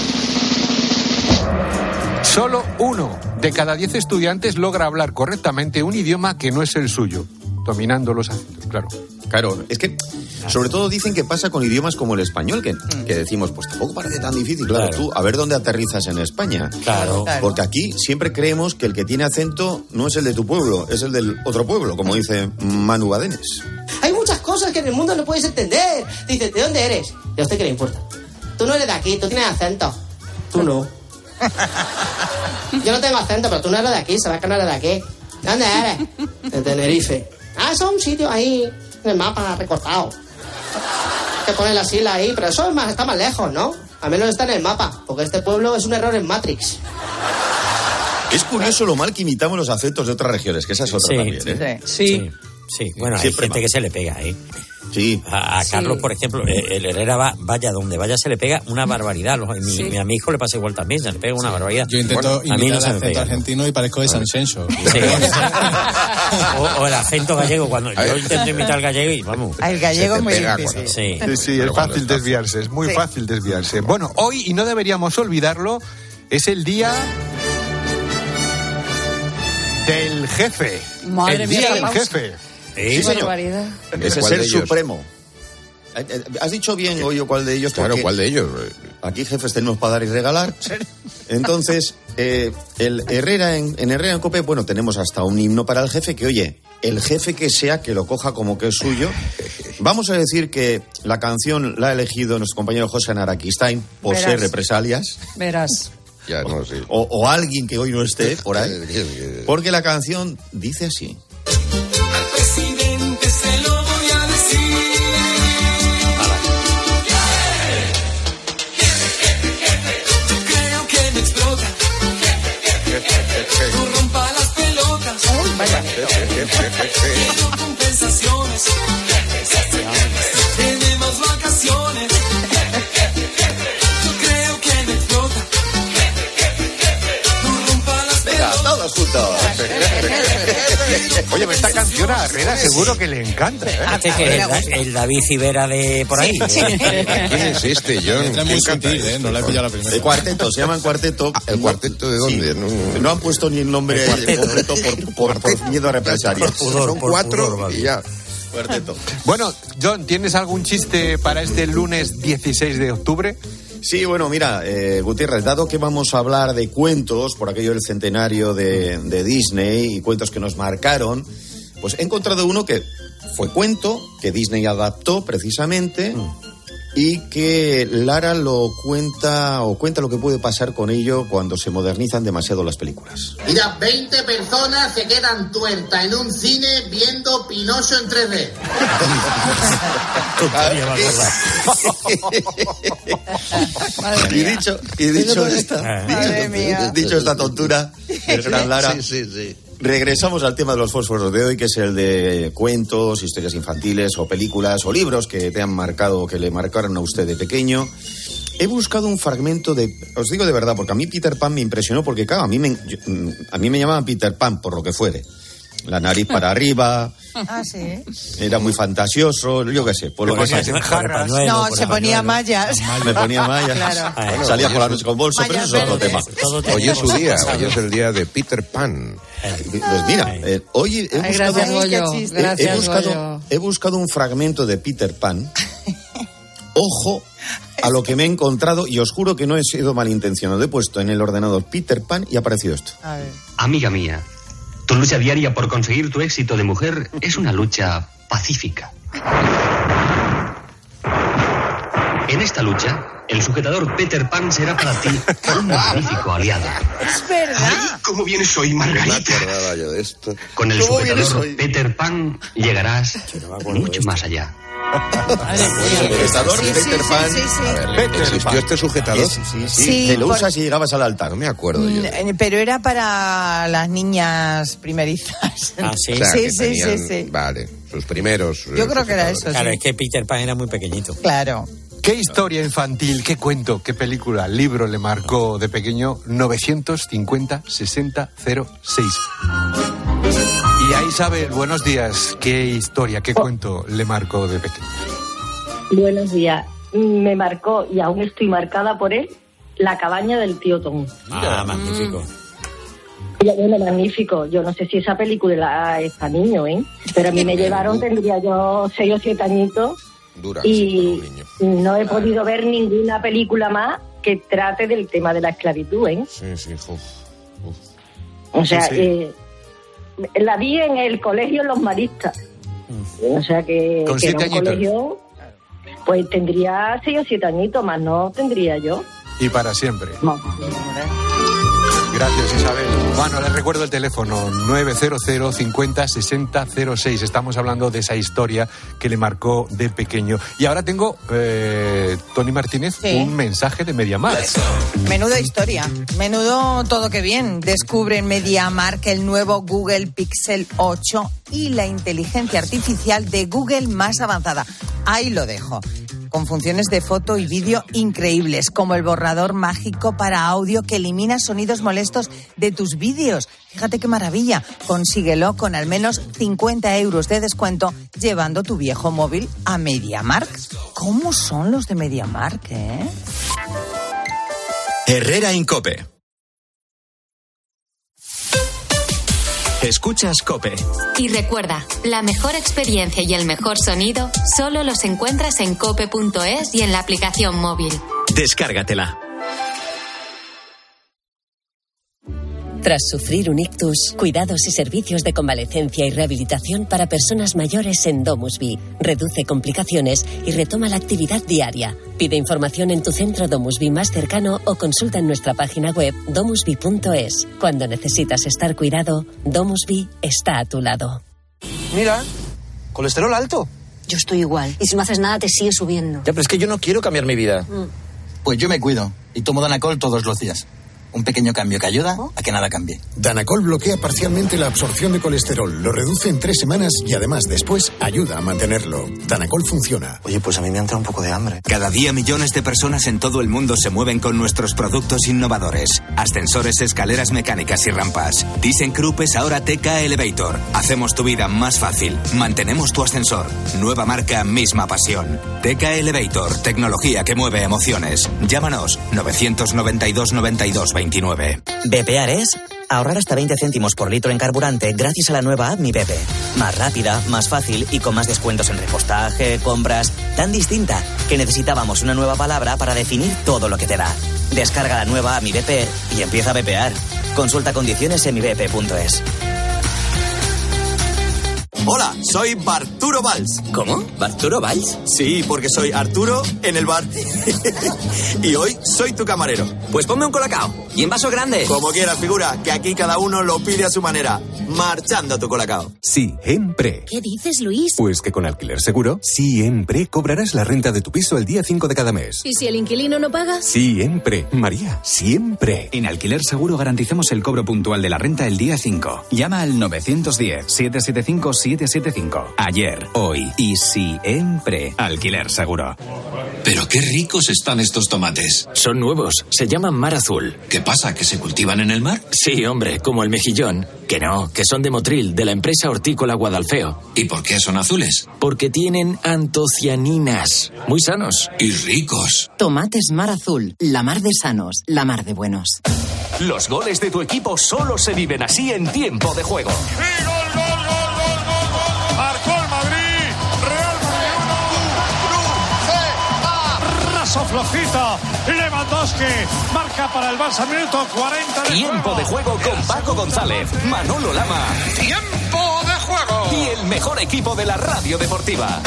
Solo uno de cada diez estudiantes logra hablar correctamente un idioma que no es el suyo, dominando los acentos, claro. Claro, es que sobre todo dicen que pasa con idiomas como el español, que, que decimos, pues tampoco parece tan difícil. Claro, Claro. tú, a ver dónde aterrizas en España. Claro. Claro. Porque aquí siempre creemos que el que tiene acento no es el de tu pueblo, es el del otro pueblo, como dice Manu Badenes. Hay muchas cosas que en el mundo no puedes entender. Dices, ¿de dónde eres? ¿Y a usted qué le importa? Tú no eres de aquí, tú tienes acento. Tú no. Yo no tengo acento, pero tú no eres de aquí, sabes que no eres de aquí. ¿De dónde eres? De Tenerife. Ah, eso es un sitio ahí, en el mapa recortado. Que pone las islas ahí, pero eso es más, está más lejos, ¿no? Al menos está en el mapa, porque este pueblo es un error en Matrix. Es curioso lo mal que imitamos los acentos de otras regiones, que esa es otra Sí, también, ¿eh? Sí. Sí, bueno, Siempre hay gente mal. que se le pega, ¿eh? Sí. A, a Sí. Carlos, por ejemplo, el Herrera va, vaya donde vaya se le pega una barbaridad. Los- mi, Sí. mi- a mi hijo le pasa igual también, se le pega una barbaridad. Yo intento Bueno, a mí imitar no se el me acento pega. argentino y parezco de San Senso. Sí. o, o el acento gallego, cuando yo intento imitar el gallego y vamos. El gallego es muy difícil. Sí, Sí. sí, sí, es fácil desviarse, es muy Sí. fácil desviarse. Bueno, hoy, y no deberíamos olvidarlo, es el día del jefe. Madre el mía, día qué del pausa. jefe. Sí, señor. barbaridad. Ese ¿Cuál ser de ellos? supremo. Eh, eh, Has dicho bien, Goyo, cuál de ellos. Claro, porque ¿cuál de ellos? Aquí jefes tenemos para dar y regalar. Entonces, eh, el Herrera en, en Herrera en Cope, bueno, tenemos hasta un himno para el jefe que, oye, el jefe que sea, que lo coja como que es suyo. Vamos a decir que la canción la ha elegido nuestro compañero José Naraquistain por Verás. ser represalias. Verás. Ya, no, sí. O, o alguien que hoy no esté por ahí. Porque la canción dice así. Al presidente se lo voy a decir. Creo que me explota. No rompa las pelotas. Quiero compensaciones. Tiene más vacaciones. Yo creo que me explota. No rompa las Venga, pelotas. todos juntos. Oye, esta canción a Herrera seguro que le encanta, ¿eh? Este que es el, el David Civera de por ahí. ¿Quién es este, John? Letra muy ¿Quién canta sutil, ¿eh? No la he pillado la primera. El cuarteto, se llaman cuarteto. ¿El cuarteto de dónde? Sí. No, No han puesto ni el nombre completo por, por, por miedo a represalias. Son cuatro y ya. Cuarteto. Bueno, John, ¿tienes algún chiste para este lunes dieciséis de octubre? Sí, bueno, mira, eh, Gutiérrez, dado que vamos a hablar de cuentos, por aquello del centenario de, de Disney y cuentos que nos marcaron, pues he encontrado uno que fue cuento, que Disney adaptó precisamente, y que Lara lo cuenta, o cuenta lo que puede pasar con ello cuando se modernizan demasiado las películas. Mira, veinte personas se quedan tuertas en un cine viendo Pinocho en tres D. Y dicho, y dicho esta, Madre mía. dicho, dicho esta tontura del gran Lara, Sí, sí, sí. regresamos al tema de los fósforos de hoy, que es el de cuentos, historias infantiles o películas o libros que te han marcado o que le marcaron a usted de pequeño. He buscado un fragmento de... Os digo de verdad, porque a mí Peter Pan me impresionó, porque claro, a mí me, yo- a mí me llamaban Peter Pan por lo que fuere. La nariz para arriba, Ah, sí. era muy fantasioso, yo qué sé, por lo que sea. No, se ponía mallas. Me ponía mallas. Claro. Salía por la noche con bolso, pero Mallas eso es otro tema. verdes. Hoy es su día, hoy es el día de Peter Pan. Pues mira, eh, hoy he Ay, buscado, gracias, Goyo. he- he Gracias, buscado- Goyo. he buscado un fragmento de Peter Pan. Ojo a lo que me he encontrado, y os juro que no he sido malintencionado. He puesto en el ordenador Peter Pan y ha aparecido esto. A ver. Amiga mía, tu lucha diaria por conseguir tu éxito de mujer es una lucha pacífica. En esta lucha, el sujetador Peter Pan será para ti un magnífico aliado. Es verdad. ¿Cómo vienes hoy, Margarita? Me acordaba yo de esto. Con el ¿Cómo vienes sujetador hoy? Peter Pan llegarás mucho más allá. El sujetador Sí, sí, Peter sí, Pan. sí, sí. A ver, Peter ¿existió Pan. este sujetador? Sí, sí, sí. Sí, Te lo por- usas y llegabas al altar. No me acuerdo yo. Mm, eh, Pero era para las niñas primerizas. Ah, sí. O sea, Sí, que sí, tenían, sí, sí. Vale, sus primeros. eh, Yo creo que era sujetadores. eso, Claro, sí. es que Peter Pan era muy pequeñito. Claro. ¿Qué historia infantil, qué cuento, qué película, libro le marcó de pequeño? novecientos cincuenta sesenta cero seis. Y ahí Isabel, buenos días. ¿Qué historia, qué cuento le marcó de pequeño? Buenos días. Me marcó, y aún estoy marcada por él, La cabaña del tío Tom. Ah, magnífico. Y, bueno, magnífico. Yo no sé si esa película es para niños, ¿eh? Pero a mí me llevaron, tendría yo seis o siete añitos, Dura, y no he podido ver ninguna película más que trate del tema de la esclavitud, ¿eh? Sí, sí, uf, uf. O sea, Sí, sí. eh, la vi en el colegio Los Maristas. O sea que, Con que era siete un añitos. colegio, pues tendría seis o siete añitos más, no tendría yo. Y para siempre. No. Gracias, Isabel. Bueno, les recuerdo el teléfono nueve cero cero cincuenta sesenta cero seis. Estamos hablando de esa historia que le marcó de pequeño. Y ahora tengo, eh, Tony Martínez, sí. un mensaje de MediaMarkt. Menudo historia, menudo todo que bien. Descubre en MediaMarkt el nuevo Google Pixel ocho y la inteligencia artificial de Google más avanzada. Ahí lo dejo. Con funciones de foto y vídeo increíbles, como el borrador mágico para audio que elimina sonidos molestos de tus vídeos. Fíjate qué maravilla. Consíguelo con al menos cincuenta euros de descuento llevando tu viejo móvil a MediaMarkt. ¿Cómo son los de MediaMarkt, eh? Herrera en COPE. Escuchas COPE. Y recuerda, la mejor experiencia y el mejor sonido solo los encuentras en cope punto es y en la aplicación móvil. Descárgatela. Tras sufrir un ictus, cuidados y servicios de convalecencia y rehabilitación para personas mayores en DomusVi. Reduce complicaciones y retoma la actividad diaria. Pide información en tu centro DomusVi más cercano o consulta en nuestra página web domusvi punto es. Cuando necesitas estar cuidado, DomusVi está a tu lado. Mira, colesterol alto. Yo estoy igual. Y si no haces nada, te sigue subiendo. Ya, pero es que yo no quiero cambiar mi vida. Mm. Pues yo me cuido y tomo Danacol todos los días. Un pequeño cambio que ayuda a que nada cambie. Danacol bloquea parcialmente la absorción de colesterol, lo reduce en tres semanas y además después ayuda a mantenerlo. Danacol funciona. Oye, pues a mí me ha entrado un poco de hambre. Cada día millones de personas en todo el mundo se mueven con nuestros productos innovadores. Ascensores, escaleras mecánicas y rampas. ThyssenKrupp es ahora T K Elevator. Hacemos tu vida más fácil. Mantenemos tu ascensor. Nueva marca, misma pasión. T K Elevator, tecnología que mueve emociones. Llámanos novecientos noventa y dos noventa y dos veintinueve. Bepear es ahorrar hasta veinte céntimos por litro en carburante gracias a la nueva app Mi Bepe. Más rápida, más fácil y con más descuentos en repostaje, compras. Tan distinta que necesitábamos una nueva palabra para definir todo lo que te da. Descarga la nueva app Mi Bepe y empieza a bepear. Consulta condiciones en mi bepe punto es. Hola, soy Barturo Valls. ¿Cómo? ¿Barturo Valls? Sí, porque soy Arturo en el bar. Y hoy soy tu camarero. Pues ponme un colacao. Y en vaso grande. Como quieras, figura, que aquí cada uno lo pide a su manera. Marchando tu colacao. Siempre. ¿Qué dices, Luis? Pues que con Alquiler Seguro, siempre cobrarás la renta de tu piso el día cinco de cada mes. ¿Y si el inquilino no paga? Siempre. María, siempre. En Alquiler Seguro garantizamos el cobro puntual de la renta el día cinco. Llama al nueve uno cero, siete siete cinco, siete siete cinco. Ayer, hoy y siempre. Alquiler Seguro. Pero qué ricos están estos tomates. Son nuevos, se llaman mar azul. ¿Qué pasa, que se cultivan en el mar? Sí, hombre, como el mejillón. Que no, que son de Motril, de la empresa hortícola Guadalfeo. ¿Y por qué son azules? Porque tienen antocianinas. Muy sanos. Y ricos. Tomates mar azul, la mar de sanos, la mar de buenos. Los goles de tu equipo solo se viven así en tiempo de juego. ¡Sí, gol, gol, gol, gol, gol, gol! ¡Marcó el Madrid! ¡Real Madrid uno! ¡Raso flojito! ¡Lewandowski! Marca para el Barça, minuto cuarenta de Tiempo juego. de juego con Paco González, Manolo Lama. ¡Tiempo de juego! Y el mejor equipo de la radio deportiva.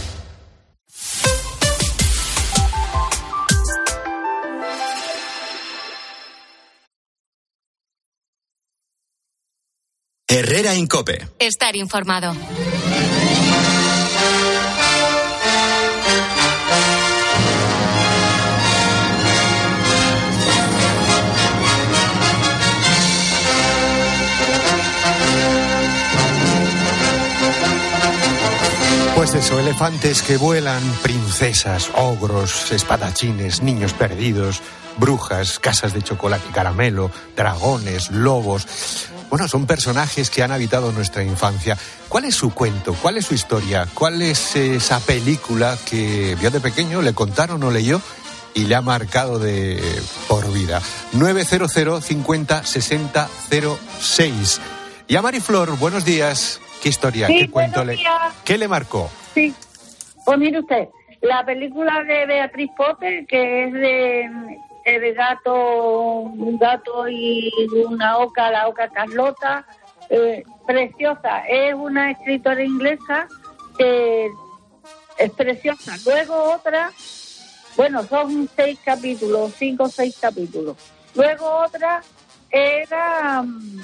Herrera en COPE. Estar informado. Pues eso, elefantes que vuelan, princesas, ogros, espadachines, niños perdidos, brujas, casas de chocolate y caramelo, dragones, lobos. Bueno, son personajes que han habitado nuestra infancia. ¿Cuál es su cuento? ¿Cuál es su historia? ¿Cuál es esa película que vio de pequeño, le contaron o leyó y le ha marcado de por vida? nueve cero cero cincuenta sesenta cero seis. Y a Mariflor, buenos días. ¿Qué historia, sí, qué cuento le, días. qué le marcó? Sí, pues mire usted, la película de Beatriz Potter, que es de el gato, un gato y una oca, la oca Carlota, eh, preciosa. Es una escritora inglesa que es preciosa. Luego otra, bueno, son seis capítulos, cinco o seis capítulos. Luego otra era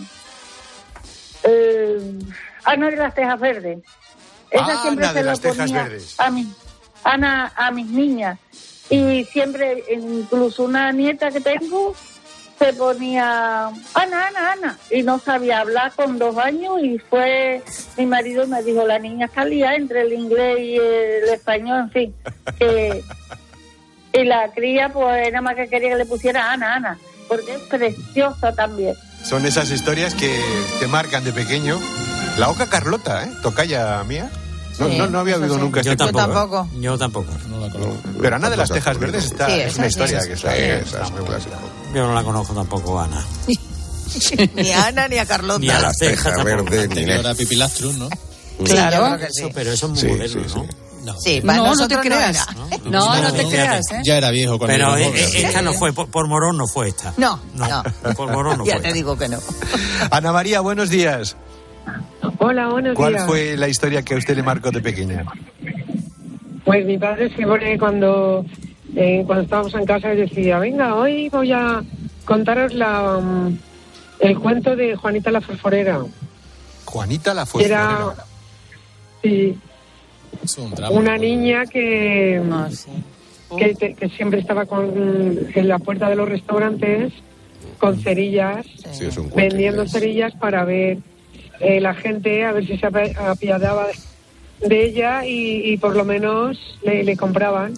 eh, Ana de las Tejas Verdes. Esa Ah, siempre Ana se de lo las Tejas ponía Verdes. a mi, Ana, a mis niñas. Y siempre, incluso una nieta que tengo, se ponía Ana, Ana, Ana. Y no sabía hablar con dos años y fue mi marido me dijo, la niña salía entre el inglés y el español, en fin. Que, y la cría, pues nada más que quería que le pusiera Ana, Ana, porque es preciosa también. Son esas historias que te marcan de pequeño. La Oca Carlota, ¿eh? Tocaya mía. No, Sí, no, no había eso oído sí. nunca Yo este tampoco. tampoco. Yo tampoco. No la conozco. Pero Ana de las Tejas Verdes está, Sí, es esa una sí, historia esa que sí. está, Sí, está esa es muy un bonita. clásico. Yo no la conozco tampoco, Ana. Ni a Ana ni a Carlota. Ni a las Tejas Tejas tampoco. Verdes, ni Anterior nada. a Pipi Lastrus, ¿no? Claro, yo creo que Eso, sí. pero eso es muy Sí, moderno, sí, ¿no? sí. No. Sí, para No, no te nosotros creas. era. No, no te fíjate. creas, ¿eh? Ya era viejo cuando Pero era eh, joven. eh, esta no fue, por, por Morón no fue esta. No, no. Por Morón no Ya fue te esta. digo que no. Ana María, buenos días. Hola, buenos ¿Cuál días. fue la historia que a usted le marcó de pequeña? Pues mi padre siempre cuando, eh, cuando estábamos en casa decía, venga, hoy voy a contaros la, um, el cuento de Juanita la Fosforera. Juanita la Que era Fosforera. sí, Es un drama. una niña que, No, sí. que, te- que siempre estaba con, en la puerta de los restaurantes con cerillas, Sí, es un cuento vendiendo inglés. cerillas para ver eh, la gente, a ver si se api- apiadaba de, de ella y, y por lo menos le, le compraban.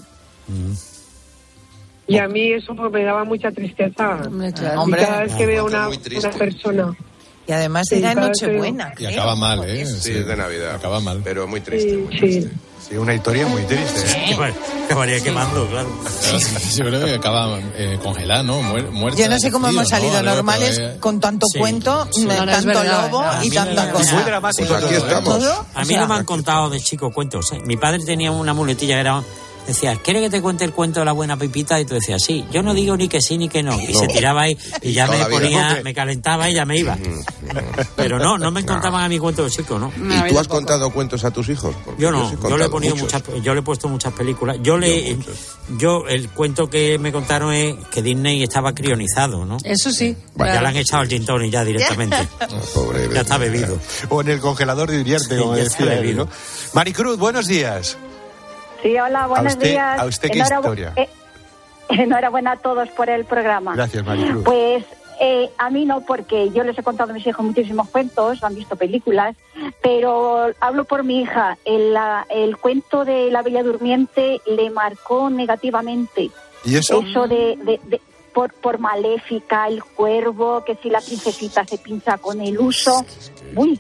Y a mí eso pues, me daba mucha tristeza. Hombre, claro. Y Hombre. cada vez que veo una, muy triste. una persona. Y además Sí, era cada vez que- Nochebuena. Y creo. acaba mal, ¿eh? Sí, es de Navidad. Acaba mal. Pero muy triste, Sí, muy sí. triste. Sí, una historia muy triste. ¿eh? Que va- que varía quemando, claro. Yo creo que acaba eh, congelada, ¿no? Muer- muerta Yo no sé de cómo frío, hemos salido ¿no? Algo, normales pero, eh, con tanto Sí, cuento, sí. me- No, no, es tanto verdad, lobo a y mí tanta me- cosa. Muy dramático. Pues aquí todo, ¿eh? estamos. ¿Todo? A O mí sea, no me han contado de chico cuentos. ¿eh? Mi padre tenía una muletilla que era... Decía, ¿quieres que te cuente el cuento de la buena Pepita? Y tú decías, sí. Yo no digo ni que sí ni que no. Y No. se tiraba ahí y ya Toda me la vida. ponía, Hombre. me calentaba y ya me iba. Pero no, no me contaban a mi cuento de chico, ¿no? ¿Y tú has contado cuentos a tus hijos? Porque Yo no, sí he yo le he contado ponido muchos. muchas, yo le he puesto muchas películas. Yo le, yo el cuento que me contaron es que Disney estaba crionizado, ¿no? Eso sí. Ya claro. le han echado el gin tonic ya directamente. Pobre Ya está Disney. bebido. O en el congelador de Iriarte, Sí, como ya decía está él, bebido. ¿no? Maricruz, buenos días. Sí, hola, buenos usted- días. a usted qué Enhorabu- historia. eh, enhorabuena a todos por el programa. Gracias, Maricruz. Pues eh, a mí no, porque yo les he contado a mis hijos muchísimos cuentos, han visto películas, pero hablo por mi hija. El, la- el cuento de La Bella Durmiente le marcó negativamente. ¿Y eso? Eso de... de- de- por, por Maléfica, el cuervo, que si la princesita se pincha con el uso. Uy,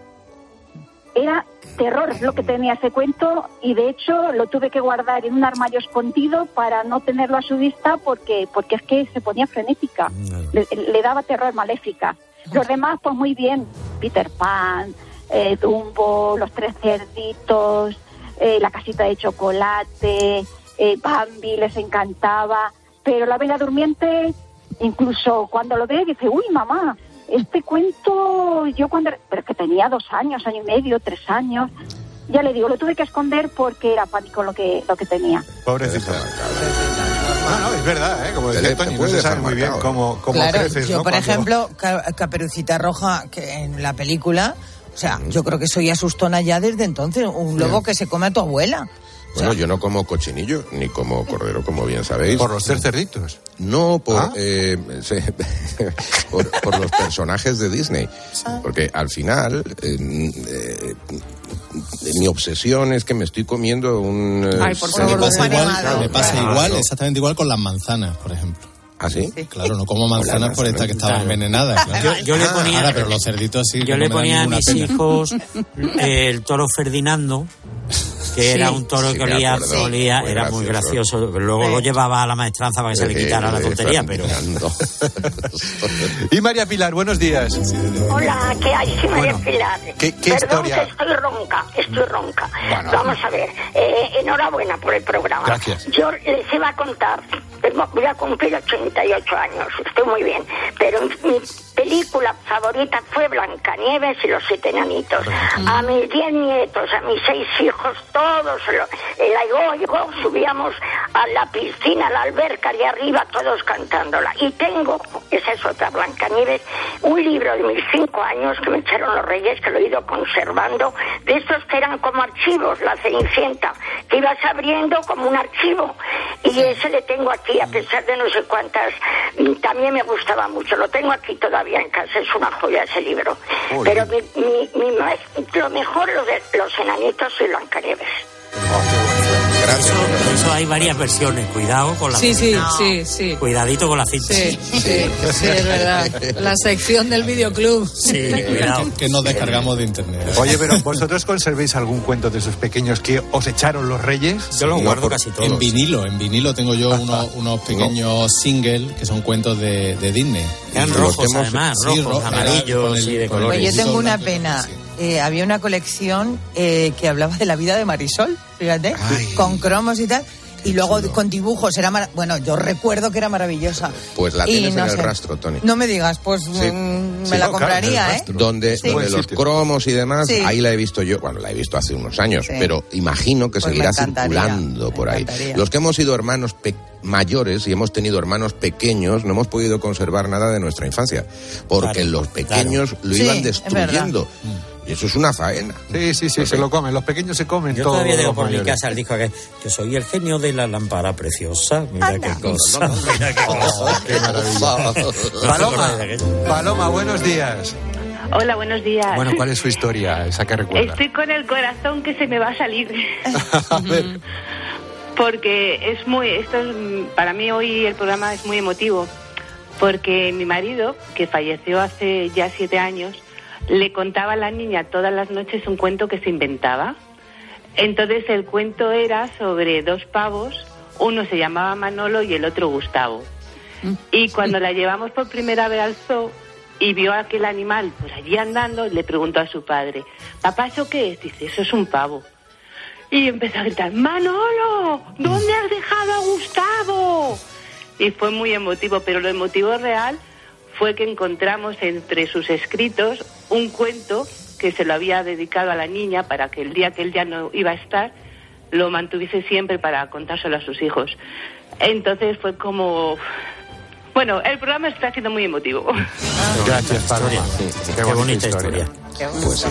era terror lo que tenía ese cuento y de hecho lo tuve que guardar en un armario escondido para no tenerlo a su vista porque porque es que se ponía frenética, le, le daba terror Maléfica. Los demás pues muy bien, Peter Pan, eh, Dumbo, Los Tres Cerditos, eh, La Casita de Chocolate, eh, Bambi les encantaba, pero La Bella Durmiente incluso cuando lo ve dice, uy mamá, este cuento, yo cuando... Pero que tenía dos años, año y medio, tres años. Ya le digo, lo tuve que esconder porque era pánico lo que lo que tenía. Pobrecita. No, no, es verdad, ¿eh? Como Te decía le- te Toño, no puede se sabe dejar muy bien marcado, cómo, cómo Claro, creces, yo ¿no? por Cuando- ejemplo, Ca- Caperucita Roja, que en la película, o sea, yo creo que soy asustona ya desde entonces, un lobo que se come a tu abuela. Bueno, yo no como cochinillo, ni como cordero, como bien sabéis. ¿Por los tres cerditos? No, por, ¿Ah? eh, se- por, por los personajes de Disney. Porque al final, eh, eh, mi obsesión es que me estoy comiendo un... eh, Ay, por Me favor, pasa no igual, animado. me pasa Claro. igual, exactamente igual con las manzanas, por ejemplo. ¿Ah, sí? Claro, no como manzanas por esta que estaban Claro. envenenadas. Claro. Yo, yo le Ah, ponía, ahora, pero los cerditos sí. yo que le no me dan ponía a ninguna mis pena. hijos el toro Ferdinando, que Sí. era un toro Sí, que me olía, acuerdo. olía Muy era muy gracioso. gracioso. Luego lo llevaba a la maestranza para que se le quitara la Eh, tontería, pero... Fernando. Y María Pilar, buenos días. Hola, ¿qué hay? Soy María Bueno, Pilar. ¿qué- qué Perdón, historia? que estoy ronca, estoy ronca. Bueno. Vamos a ver, eh, enhorabuena por el programa. Gracias. Yo les iba a contar, tengo- voy a cumplir ochenta y ocho años, estoy muy bien, pero mi, película favorita fue Blancanieves y los siete enanitos. A mis diez nietos, a mis seis hijos, todos, el aigó, subíamos a la piscina, a la alberca de arriba, todos cantándola. Y tengo, esa es otra, Blancanieves, un libro de mis cinco años que me echaron los reyes, que lo he ido conservando, de estos que eran como archivos, la Cenicienta, que ibas abriendo como un archivo. Y ese le tengo aquí, a pesar de no sé cuántas, también me gustaba mucho, lo tengo aquí todavía en casa, es una joya ese libro. Oye. Pero mi, mi, mi más, lo mejor lo de los enanitos y Blancanieves. Eso, eso hay varias versiones, cuidado con la sí, cinta. Sí, sí, sí. Cuidadito con la cinta. Sí, sí, sí, es verdad. La sección del videoclub. Sí, cuidado. Que, que nos descargamos de internet. Oye, pero ¿vosotros conservéis algún cuento de esos pequeños que os echaron los reyes? Yo los guardo casi todos. En vinilo, en vinilo tengo yo unos, unos pequeños no. singles que son cuentos de, de Disney. Eran rojos, además, rojos, sí, ro- amarillos, sí, de colores. Pues yo tengo una pena. Eh, había una colección eh, que hablaba de la vida de Marisol, fíjate, Ay. con cromos y tal, y luego chulo. con dibujos. Era mar... Bueno, yo recuerdo que era maravillosa. Pues la tienes no en sé. el rastro, Tony. No me digas, pues sí. mm, me sí, la no, compraría, claro, ¿eh? Donde, sí. donde los cromos y demás, sí. ahí la he visto yo, bueno, la he visto hace unos años, sí. pero imagino que pues seguirá circulando por ahí. Los que hemos sido hermanos pequeños, mayores y hemos tenido hermanos pequeños, no hemos podido conservar nada de nuestra infancia, porque claro, los pequeños claro. lo sí, iban destruyendo. Y eso es una faena. Sí, sí, sí, se lo comen. Los pequeños se comen yo todo. Yo todavía tengo por mi casa el disco que yo soy el genio de la lámpara preciosa. Mira Anda. qué cosa. Mira qué cosa. Qué maravilla. Paloma, Paloma, buenos días. Hola, buenos días. Bueno, ¿cuál es su historia? Esa que recuerda. Estoy con el corazón que se me va a salir. A ver. Porque es muy, esto es, para mí hoy el programa es muy emotivo, porque mi marido, que falleció hace ya siete años, le contaba a la niña todas las noches un cuento que se inventaba. Entonces el cuento era sobre dos pavos, uno se llamaba Manolo y el otro Gustavo. Y cuando la llevamos por primera vez al zoo y vio a aquel animal pues allí andando, le preguntó a su padre, papá, ¿eso qué es? Dice, eso es un pavo. Y empezó a gritar, Manolo, ¿dónde has dejado a Gustavo? Y fue muy emotivo, pero lo emotivo real fue que encontramos entre sus escritos un cuento que se lo había dedicado a la niña para que el día que él ya no iba a estar, lo mantuviese siempre para contárselo a sus hijos. Entonces fue como... Bueno, el programa está siendo muy emotivo. Gracias, Paloma. Sí, qué, qué bonita historia. historia. Qué bonita. Pues sí.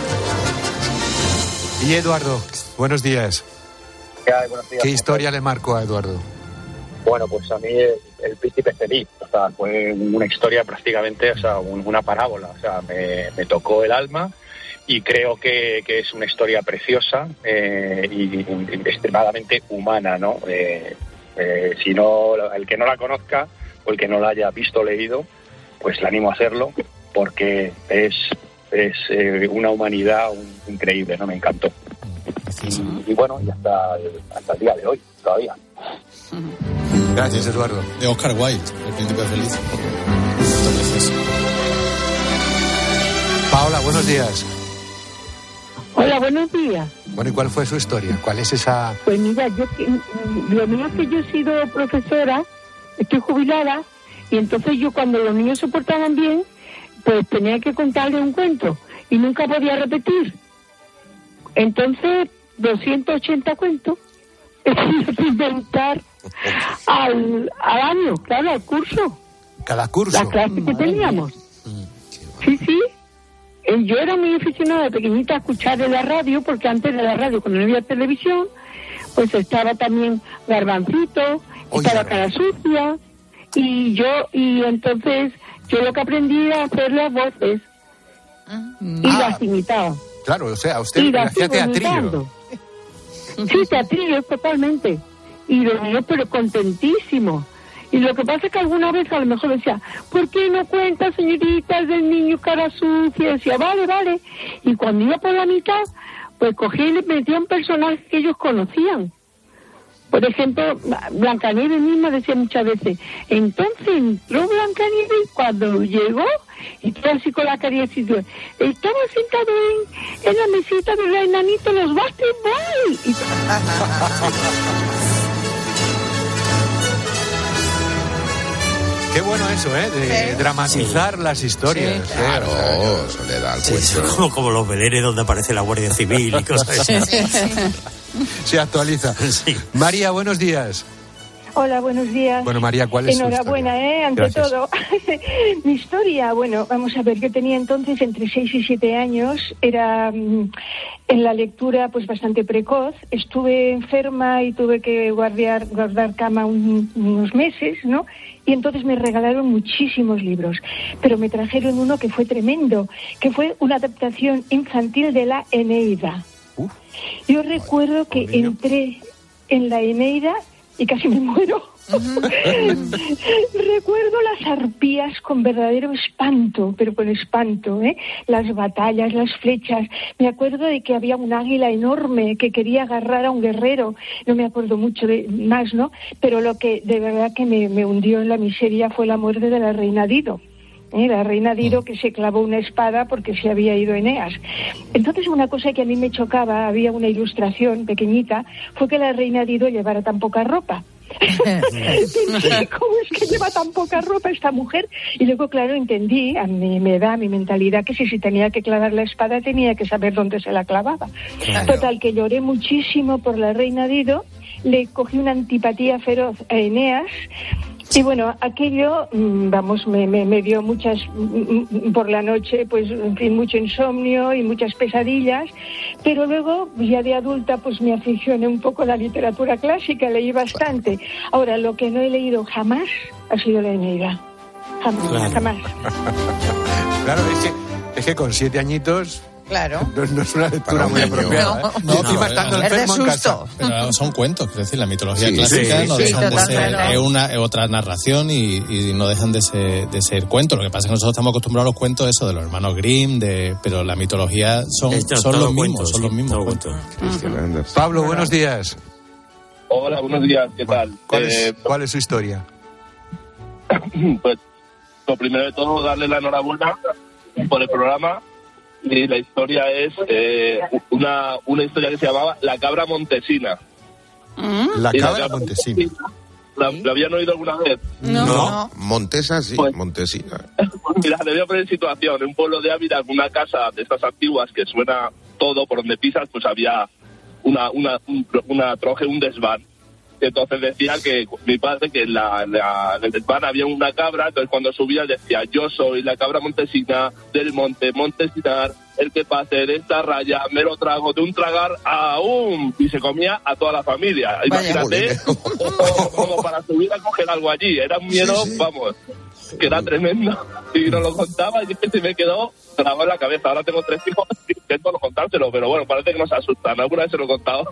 Y Eduardo, buenos días. ¿Qué hay? Buenos días. ¿Qué historia le marcó a Eduardo? Bueno, pues a mí el, el príncipe feliz, o sea, fue una historia prácticamente, o sea, un, una parábola, o sea, me, me tocó el alma y creo que, que es una historia preciosa eh, y, y extremadamente humana, ¿no? Eh, eh, si no, el que no la conozca o el que no la haya visto o leído, pues le animo a hacerlo porque es, es eh, una humanidad un, increíble, ¿no? Me encantó. Y, y bueno, y hasta el, hasta el día de hoy, todavía. Gracias, Eduardo. De Oscar Wilde, El Príncipe Feliz. Paola, buenos días. Hola, buenos días. Bueno, ¿y cuál fue su historia? ¿Cuál es esa...? Pues mira, yo lo mío es que yo he sido profesora, estoy jubilada, y entonces yo cuando los niños se portaban bien, pues tenía que contarles un cuento, y nunca podía repetir. Entonces, doscientos ochenta cuentos he tenido que inventar al, al año, claro, al curso. ¿Cada curso? La clase que teníamos. Sí, sí. Yo era muy aficionada de pequeñita a escuchar en la radio, porque antes de la radio, cuando no había televisión, pues estaba también Garbancito, Oye, estaba Cara Sucia, y yo, y entonces yo lo que aprendí era hacer las voces, y ah, las imitaba. Claro, o sea, usted hacía teatrillo. Sí, teatrillo, totalmente. Y los niños, pero contentísimos. Y lo que pasa es que alguna vez a lo mejor decía, ¿por qué no cuenta, señorita, el del niño Cara Sucia? Y decía, vale, vale. Y cuando iba por la mitad, pues cogía y le metía un personaje que ellos conocían. Por ejemplo, Blancanieves misma decía muchas veces, entonces entró Blancanieves y cuando llegó, y todo así con la carilla así, estaba sentado en, en la mesita del enanito los Basket Boys. Qué bueno eso, ¿eh? De ¿Sí? dramatizar sí. las historias. Sí, claro, ¿eh? Eso le da al sí, sí, como, como los veleres donde aparece la Guardia Civil y cosas así. Sí, sí. Se actualiza. Sí. María, buenos días. Hola, buenos días. Bueno, María, ¿cuál es Enhorabuena, tu historia? ¿eh? Ante Gracias. todo. Mi historia, bueno, vamos a ver, yo tenía entonces entre seis y siete años, era um, en la lectura pues bastante precoz, estuve enferma y tuve que guardar, guardar cama un, unos meses, ¿no? Y entonces me regalaron muchísimos libros, pero me trajeron uno que fue tremendo, que fue una adaptación infantil de la Eneida. Uh, yo recuerdo que entré en la Eneida y casi me muero. Uh-huh. Recuerdo las arpías con verdadero espanto, pero con espanto, ¿eh? Las batallas, las flechas. Me acuerdo de que había un águila enorme que quería agarrar a un guerrero. No me acuerdo mucho de más, ¿no? Pero lo que de verdad que me, me hundió en la miseria fue la muerte de la reina Dido. ¿Eh? La reina Dido que se clavó una espada porque se había ido Eneas. Entonces una cosa que a mí me chocaba, había una ilustración pequeñita, fue que la reina Dido llevara tan poca ropa. Pensé, ¿cómo es que lleva tan poca ropa esta mujer? Y luego, claro, entendí, a mi, mi edad, mi mentalidad, que si, si tenía que clavar la espada tenía que saber dónde se la clavaba. Claro. Total, que lloré muchísimo por la reina Dido, le cogí una antipatía feroz a Eneas. Y bueno, aquello, vamos, me, me, me dio muchas, por la noche, pues, en fin, mucho insomnio y muchas pesadillas, pero luego, ya de adulta, pues me aficioné un poco a la literatura clásica, leí bastante. Ahora, lo que no he leído jamás ha sido la Eneida. Jamás, claro. jamás. Claro, es que, es que con siete añitos... Claro. No, no es una lectura muy apropiada. No, ¿eh? no, no, no estando enfermo en casa. Pero son cuentos, quiero decir, la mitología sí, clásica sí, no sí, dejan sí, de ser claro. es una es otra narración y, y no dejan de ser, de ser cuentos. Lo que pasa es que nosotros estamos acostumbrados a los cuentos eso de los hermanos Grimm, de, pero la mitología son, Esto, son los cuentos, mismos, son los sí, mismos cuentos. Uh-huh. Pablo, buenos días. Hola, buenos días, ¿qué tal? ¿Cuál, eh, es, ¿Cuál es su historia? Pues, lo primero de todo, darle la enhorabuena por el programa. Y la historia es eh, una, una historia que se llamaba La Cabra Montesina. La Cabra Montesina. ¿La, ¿La habían oído alguna vez? No. no. Montesa, sí, pues, Montesina. Pues mira, le voy a poner en situación. En un pueblo de Ávila, en una casa de estas antiguas que suena todo por donde pisas, pues había una, una, un, una troje, un desván. Entonces decía que mi padre, que en, la, la, en el desván había una cabra, entonces cuando subía decía, yo soy la cabra montesina del monte Montesinar, el que pase de esta raya me lo trago de un tragar a un... Y se comía a toda la familia. Imagínate, como, como para subir a coger algo allí. Era un miedo, sí, sí. vamos, que era tremendo. Y nos lo contaba y se me quedó grabado en la cabeza. Ahora tengo tres hijos y intento no contártelo, pero bueno, parece que nos asustan. Alguna vez se lo he contado.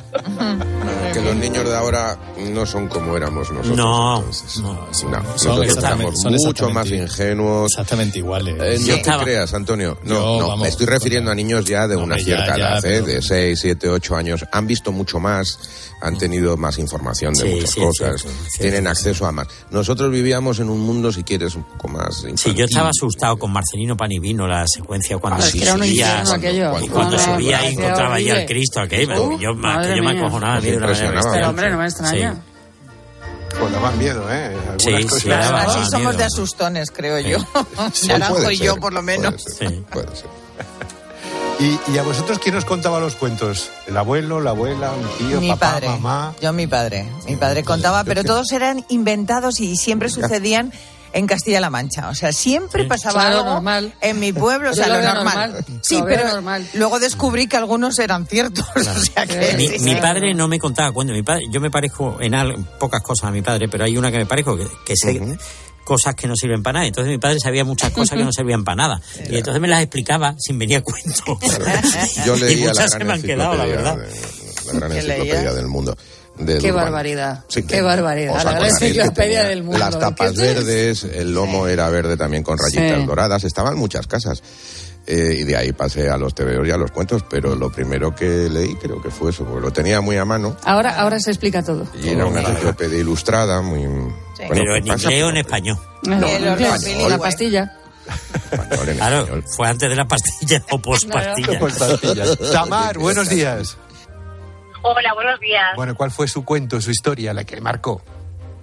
Que los niños de ahora no son como éramos nosotros. No, entonces. no, no. son, Nosotros estamos son mucho más ingenuos. Exactamente iguales. Eh, no te estaba... creas, Antonio. No, Yo, no vamos, me estoy refiriendo a niños ya de no, una cierta ya, edad, ya, ¿eh? Pero... de seis, siete, ocho años. Han visto mucho más, han tenido más información de sí, muchas sí, cosas, sí, sí, tienen sí, acceso sí. a más. Nosotros vivíamos en un mundo, si quieres, un poco más infantil. Sí, yo estaba asustado con Marcelino Panivino, la secuencia cuando ah, sí, subía, cuando, cuando, cuando subía y encontraba ahí al Cristo, aquello, uh, yo, que yo me acojonaba. Pero hombre, no me extraña. Sí. Pues daban miedo, ¿eh? Sí, cosas sí, daba, Así daba somos miedo. de asustones, creo sí. yo. Sí. Naranjo y ser, yo, por lo menos. Puede ser, sí. puede ser. ¿Y, ¿Y a vosotros quién os contaba los cuentos? ¿El abuelo, la abuela, un tío, mi papá, padre. mamá? Yo mi padre. Mi padre contaba, pero todos eran inventados y siempre sucedían en Castilla-La Mancha. O sea, siempre sí. pasaba claro, algo normal. en mi pueblo, o sea, lo, lo normal. normal. Sí, lo pero normal. luego descubrí que algunos eran ciertos. Claro. O sea que, mi, sí, mi sí. padre no me contaba cuentos. Mi padre, yo me parezco en al, pocas cosas a mi padre, pero hay una que me parezco que, que sé uh-huh. cosas que no sirven para nada. Entonces mi padre sabía muchas cosas que no servían para nada. Yeah. Y entonces me las explicaba sin venir a cuento. Yo leía y muchas la se me han quedado, la verdad. De, la gran enciclopedia leía? del mundo. Qué Durban. barbaridad, sí, qué barbaridad, la gran enciclopedia del mundo. Las tapas verdes, el lomo sí. era verde también con rayitas sí. doradas, estaban muchas casas. Eh, y de ahí pasé a los tebeos y a los cuentos, pero lo primero que leí creo que fue eso, porque lo tenía muy a mano. Ahora, ahora se explica todo. Y era una enciclopedia ilustrada, muy... Sí. Bueno, pero en inglés o en español. No, no, en español. La pastilla. Español, en claro, español. fue antes de la pastilla o post-pastilla. No, Tamar, buenos días. Hola, buenos días. Bueno, ¿cuál fue su cuento, su historia, la que le marcó?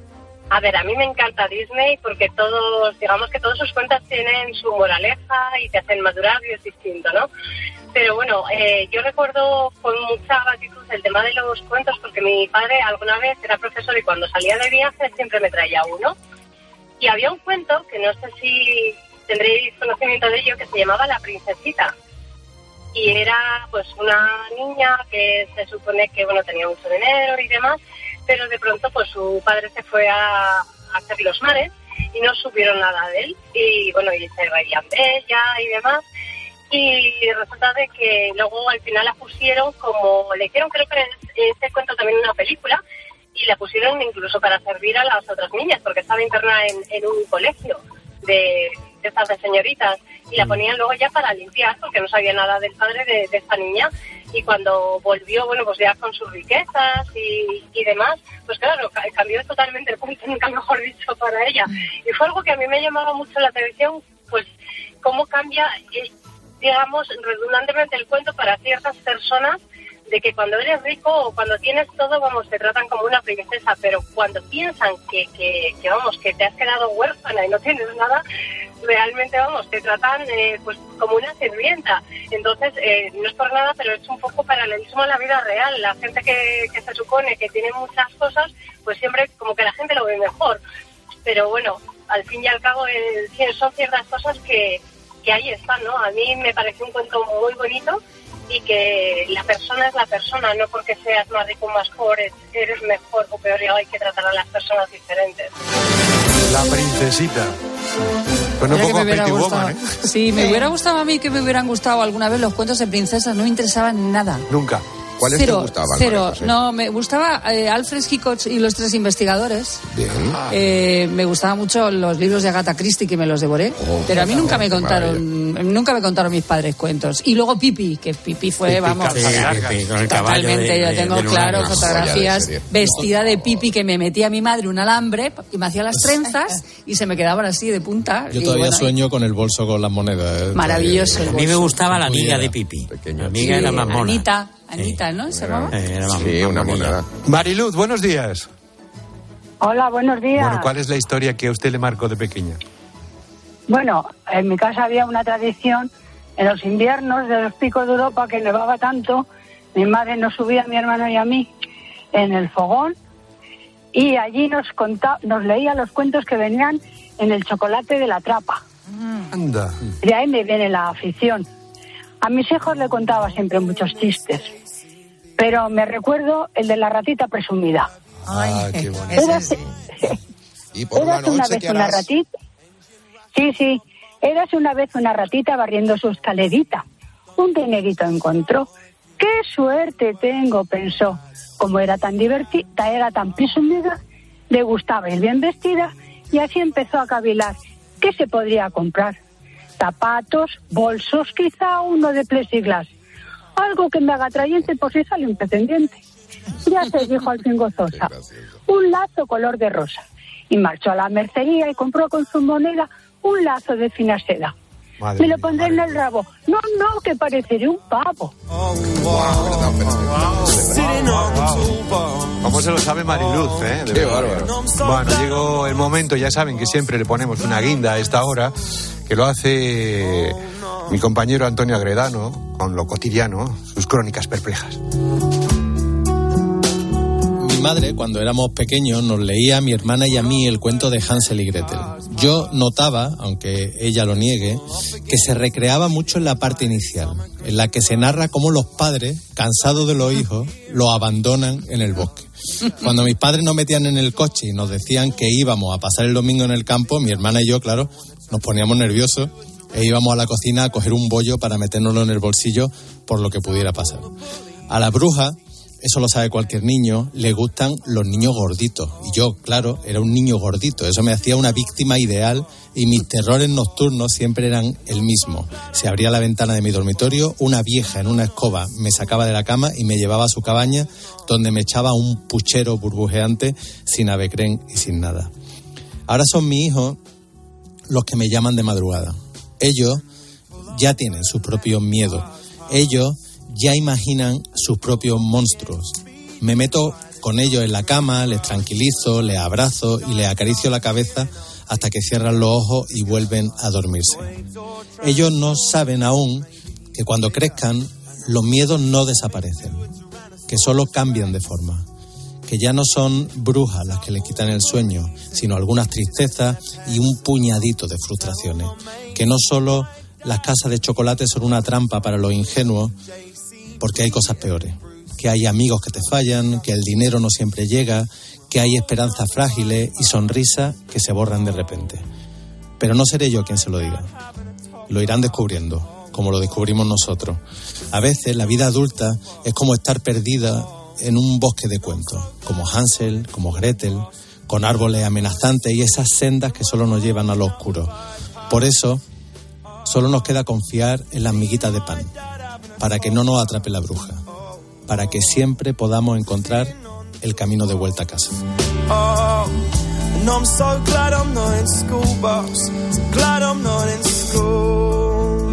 A ver, a mí me encanta Disney porque todos, digamos que todos sus cuentos tienen su moraleja y te hacen madurar y es distinto, ¿no? Pero bueno, eh, yo recuerdo con mucha gratitud el tema de los cuentos porque mi padre alguna vez era profesor y cuando salía de viaje siempre me traía uno. Y había un cuento, que no sé si tendréis conocimiento de ello, que se llamaba La Princesita. Y era pues una niña que se supone que bueno tenía mucho dinero y demás, pero de pronto pues su padre se fue a, a hacer los mares y no supieron nada de él y bueno, y se reían de ella y demás, y resulta de que luego al final la pusieron como, le hicieron creo que este cuento también una película y la pusieron incluso para servir a las otras niñas porque estaba internada en, en un colegio de, de estas de señoritas y la ponían luego ya para limpiar porque no sabía nada del padre de, de esta niña. Y cuando volvió, bueno, pues ya con sus riquezas y, y demás, pues claro, cambió totalmente el punto, nunca mejor dicho, para ella. Y fue algo que a mí me llamaba mucho la atención, pues cómo cambia, digamos, redundantemente el cuento para ciertas personas, de que cuando eres rico o cuando tienes todo, vamos, te tratan como una princesa, pero cuando piensan que, que, que vamos, que te has quedado huérfana y no tienes nada, realmente, vamos, te tratan eh, pues como una sirvienta. Entonces, eh, no es por nada, pero es un poco paralelismo a la vida real. La gente que, que se supone que tiene muchas cosas, pues siempre como que la gente lo ve mejor. Pero bueno, al fin y al cabo eh, son ciertas cosas que, que ahí están, ¿no? A mí me pareció un cuento muy bonito y que la persona es la persona, no porque seas más rico o más pobre eres mejor o peor, y hay que tratar a las personas diferentes. La Princesita. Pues no Mira poco que me hubiera Pretty gustado. Woman, ¿eh? Sí, me hubiera gustado a mí que me hubieran gustado alguna vez los cuentos de princesas, no me interesaban nada. Nunca. ¿Cuáles Cero, te gustaban? Cero. No, me gustaba eh, Alfred Hitchcock y los tres investigadores. Bien. Eh, me gustaban mucho los libros de Agatha Christie, que me los devoré. Oh, pero a mí nunca me contaron, nunca me contaron mis padres cuentos. Y luego Pipi, que Pipi fue, Pipi, vamos, sí, Pipi, con el totalmente. De, yo tengo, de, de claro, una fotografías de vestida de Pipi, que me metía mi madre un alambre y me hacía las trenzas y se me quedaban así de punta. Yo y todavía bueno, sueño con el bolso con las monedas. ¿eh? Maravilloso. A mí me gustaba la amiga de Pipi. La amiga sí, era más mona. Anita. Anita, ¿no? ¿Se llamaba? Eh, era más, sí, más una bonita. moneda. Mariluz, buenos días. Hola, buenos días. Bueno, ¿cuál es la historia que a usted le marcó de pequeña? Bueno, en mi casa había una tradición, en los inviernos de los picos de Europa, que nevaba tanto, mi madre nos subía a mi hermano y a mí en el fogón, y allí nos contaba, nos leía los cuentos que venían en el chocolate de la trapa. Anda. De ahí me viene la afición. A mis hijos le contaba siempre muchos chistes, pero me recuerdo el de la ratita presumida. Ay, qué bonito. Érase, ¿Y por érase una vez una ratita. Sí, sí. Érase una vez una ratita barriendo su escalerita. Un dinerito encontró. ¡Qué suerte tengo!, pensó. Como era tan divertida, era tan presumida, le gustaba ir bien vestida y así empezó a cavilar. ¿Qué se podría comprar? Zapatos, bolsos, quizá uno de plexiglas. Algo que me haga atrayente por si sale un pretendiente. Ya se dijo al fin gozosa. Un lazo color de rosa. Y marchó a la mercería y compró con su moneda un lazo de fina seda. Madre me lo mía, pondré en el rabo. No, no, que parecería un pavo. Oh, wow, wow, wow. ¿Cómo se lo sabe Mariluz, eh? De Qué verdad. bárbaro. Bueno, llegó el momento, ya saben que siempre le ponemos una guinda a esta hora, que lo hace mi compañero Antonio Agredano, con Lo Cotidiano, sus crónicas perplejas. Mi madre, cuando éramos pequeños, nos leía a mi hermana y a mí el cuento de Hansel y Gretel. Yo notaba, aunque ella lo niegue, que se recreaba mucho en la parte inicial, en la que se narra cómo los padres, cansados de los hijos, los abandonan en el bosque. Cuando mis padres nos metían en el coche y nos decían que íbamos a pasar el domingo en el campo, mi hermana y yo, claro, nos poníamos nerviosos e íbamos a la cocina a coger un bollo para metérnoslo en el bolsillo por lo que pudiera pasar. A la bruja, eso lo sabe cualquier niño, le gustan los niños gorditos. Y yo, claro, era un niño gordito. Eso me hacía una víctima ideal y mis terrores nocturnos siempre eran el mismo. Se abría la ventana de mi dormitorio, una vieja en una escoba me sacaba de la cama y me llevaba a su cabaña, donde me echaba un puchero burbujeante sin avecrén y sin nada. Ahora son mis hijos los que me llaman de madrugada. Ellos ya tienen sus propios miedos. Ellos ya imaginan sus propios monstruos. Me meto con ellos en la cama, les tranquilizo, les abrazo y les acaricio la cabeza hasta que cierran los ojos y vuelven a dormirse. Ellos no saben aún que cuando crezcan los miedos no desaparecen, que solo cambian de forma, que ya no son brujas las que les quitan el sueño, sino algunas tristezas y un puñadito de frustraciones, que no solo las casas de chocolate son una trampa para los ingenuos, porque hay cosas peores, que hay amigos que te fallan, que el dinero no siempre llega, que hay esperanzas frágiles y sonrisas que se borran de repente. Pero no seré yo quien se lo diga. Lo irán descubriendo, como lo descubrimos nosotros. A veces la vida adulta es como estar perdida en un bosque de cuentos, como Hansel, como Gretel, con árboles amenazantes y esas sendas que solo nos llevan a lo oscuro. Por eso, solo nos queda confiar en las miguitas de pan, para que no nos atrape la bruja, para que siempre podamos encontrar el camino de vuelta a casa. Oh, no, I'm so glad I'm not in school, boss. So glad I'm not in school.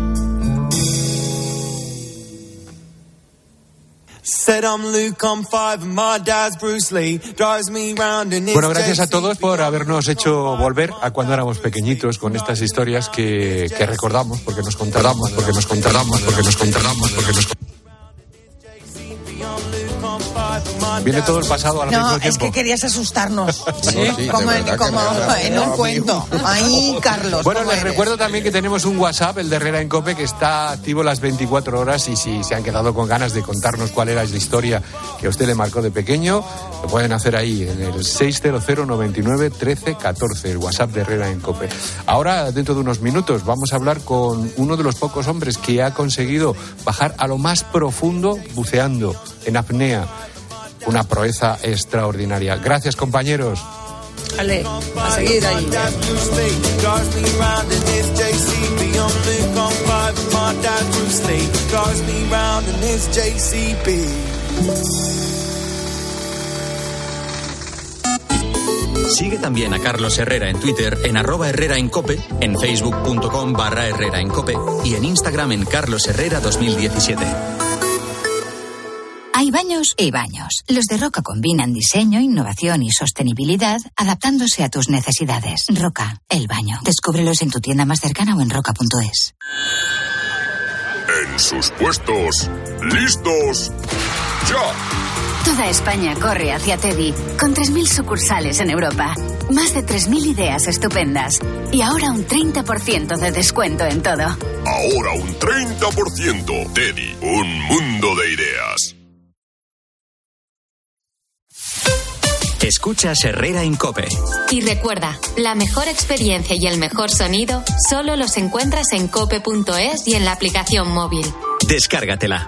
Said I'm Luke, I'm five, and my dad's Bruce Lee. Drives me round in his Bueno, gracias a todos por habernos hecho volver a cuando éramos pequeñitos con estas historias que, que recordamos, porque nos contamos, porque nos contamos, porque nos contamos, porque nos Viene todo el pasado al no, mismo tiempo. Es que querías asustarnos. ¿Sí? Sí, como en, como en un cuento. Ahí, Carlos. Bueno, les eres? recuerdo también que tenemos un WhatsApp, el de Herrera en COPE, que está activo las veinticuatro horas y si se han quedado con ganas de contarnos cuál era la historia que a usted le marcó de pequeño, lo pueden hacer ahí en el seis cero cero nueve nueve uno tres uno cuatro, el WhatsApp de Herrera en COPE. Ahora, dentro de unos minutos, vamos a hablar con uno de los pocos hombres que ha conseguido bajar a lo más profundo buceando en apnea. Una proeza extraordinaria. Gracias, compañeros. Vale, a seguir ahí. Sigue también a Carlos Herrera en Twitter, en arroba Herrera en Cope, en facebook.com barra Herrera en Cope y en Instagram en Carlos Herrera dos mil diecisiete. Hay baños y baños. Los de Roca combinan diseño, innovación y sostenibilidad, adaptándose a tus necesidades. Roca, el baño. Descúbrelos en tu tienda más cercana o en roca punto es. En sus puestos, listos, ya. Toda España corre hacia Teddy, con tres mil sucursales en Europa. Más de tres mil ideas estupendas. Y ahora un treinta por ciento de descuento en todo. Ahora un treinta por ciento. Teddy, un mundo de ideas. Escuchas Herrera en COPE. Y recuerda, la mejor experiencia y el mejor sonido solo los encuentras en cope punto es y en la aplicación móvil. Descárgatela.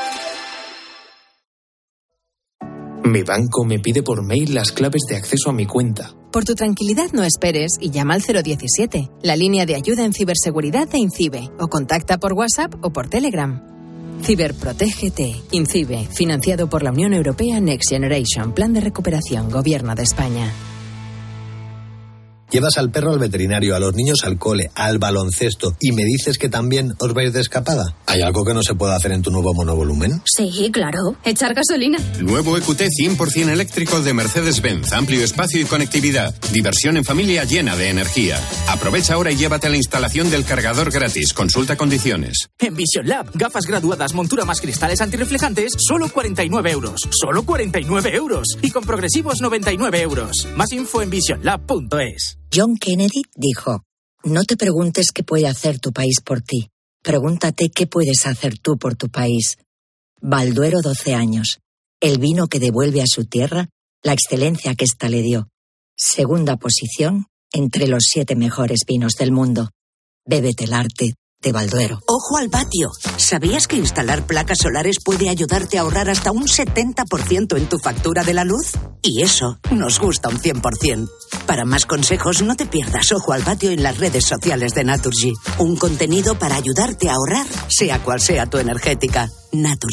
Mi banco me pide por mail las claves de acceso a mi cuenta. Por tu tranquilidad no esperes y llama al cero diecisiete, la línea de ayuda en ciberseguridad de INCIBE, o contacta por WhatsApp o por Telegram. Ciberprotégete. INCIBE, financiado por la Unión Europea Next Generation, Plan de Recuperación, Gobierno de España. Llevas al perro al veterinario, a los niños al cole, al baloncesto, y me dices que también os vais de escapada. ¿Hay algo que no se pueda hacer en tu nuevo monovolumen? Sí, claro. Echar gasolina. El nuevo E Q T cien por ciento eléctrico de Mercedes-Benz. Amplio espacio y conectividad. Diversión en familia llena de energía. Aprovecha ahora y llévate la instalación del cargador gratis. Consulta condiciones. En Vision Lab, gafas graduadas, montura más cristales antirreflejantes, solo cuarenta y nueve euros. Solo cuarenta y nueve euros. Y con progresivos noventa y nueve euros. Más info en vision lab punto es. John Kennedy dijo, no te preguntes qué puede hacer tu país por ti, pregúntate qué puedes hacer tú por tu país. Balduero doce años, el vino que devuelve a su tierra la excelencia que ésta le dio. Segunda posición entre los siete mejores vinos del mundo. Bébete el arte de Balduero. Ojo al patio. ¿Sabías que instalar placas solares puede ayudarte a ahorrar hasta un setenta por ciento en tu factura de la luz? Y eso nos gusta un cien por ciento. Para más consejos, no te pierdas Ojo al patio en las redes sociales de Naturgy. Un contenido para ayudarte a ahorrar, sea cual sea tu energética. Naturgy.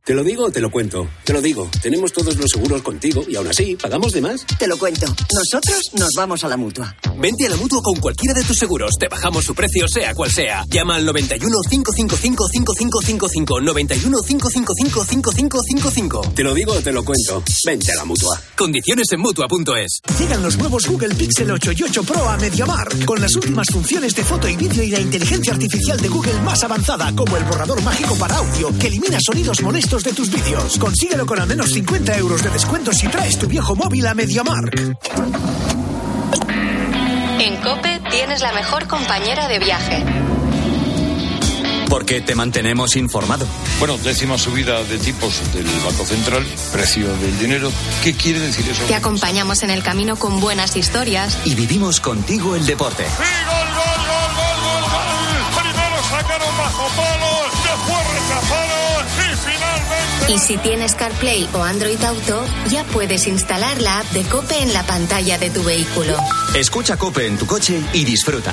¿Te lo digo o te lo cuento? Te lo digo. Tenemos todos los seguros contigo y aún así, ¿pagamos de más? Te lo cuento. Nosotros nos vamos a la Mutua. Vente a la Mutua con cualquiera de tus seguros. Te bajamos su precio, sea cual sea. Llama al noventa y uno, cinco cinco cinco, cinco cinco cinco cinco. noventa y uno, cinco cinco cinco, cinco cinco cinco cinco. Te lo digo o te lo cuento. Vente a la Mutua. Condiciones en Mutua punto es. Llegan los nuevos Google Pixel ocho y ocho Pro a MediaMarkt, con las últimas funciones de foto y vídeo y la inteligencia artificial de Google más avanzada, como el borrador mágico para audio, que elimina sonidos molestos de tus vídeos. Consíguelo con al menos cincuenta euros de descuento si traes tu viejo móvil a MediaMarkt. En COPE tienes la mejor compañera de viaje. Porque te mantenemos informado. Bueno, décima subida de tipos del Banco Central, precio del dinero. ¿Qué quiere decir eso? Te acompañamos en el camino con buenas historias. Y vivimos contigo el deporte. ¡Sí, gol, gol, gol, gol, gol, gol! Primero sacaron bajo palo, después rechazado y finalmente... Y si tienes CarPlay o Android Auto, ya puedes instalar la app de COPE en la pantalla de tu vehículo. Escucha COPE en tu coche y disfruta.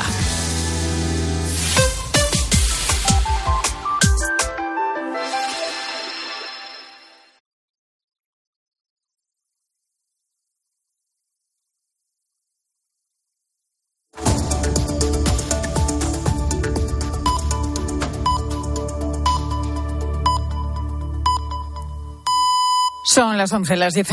Son las once, las diez.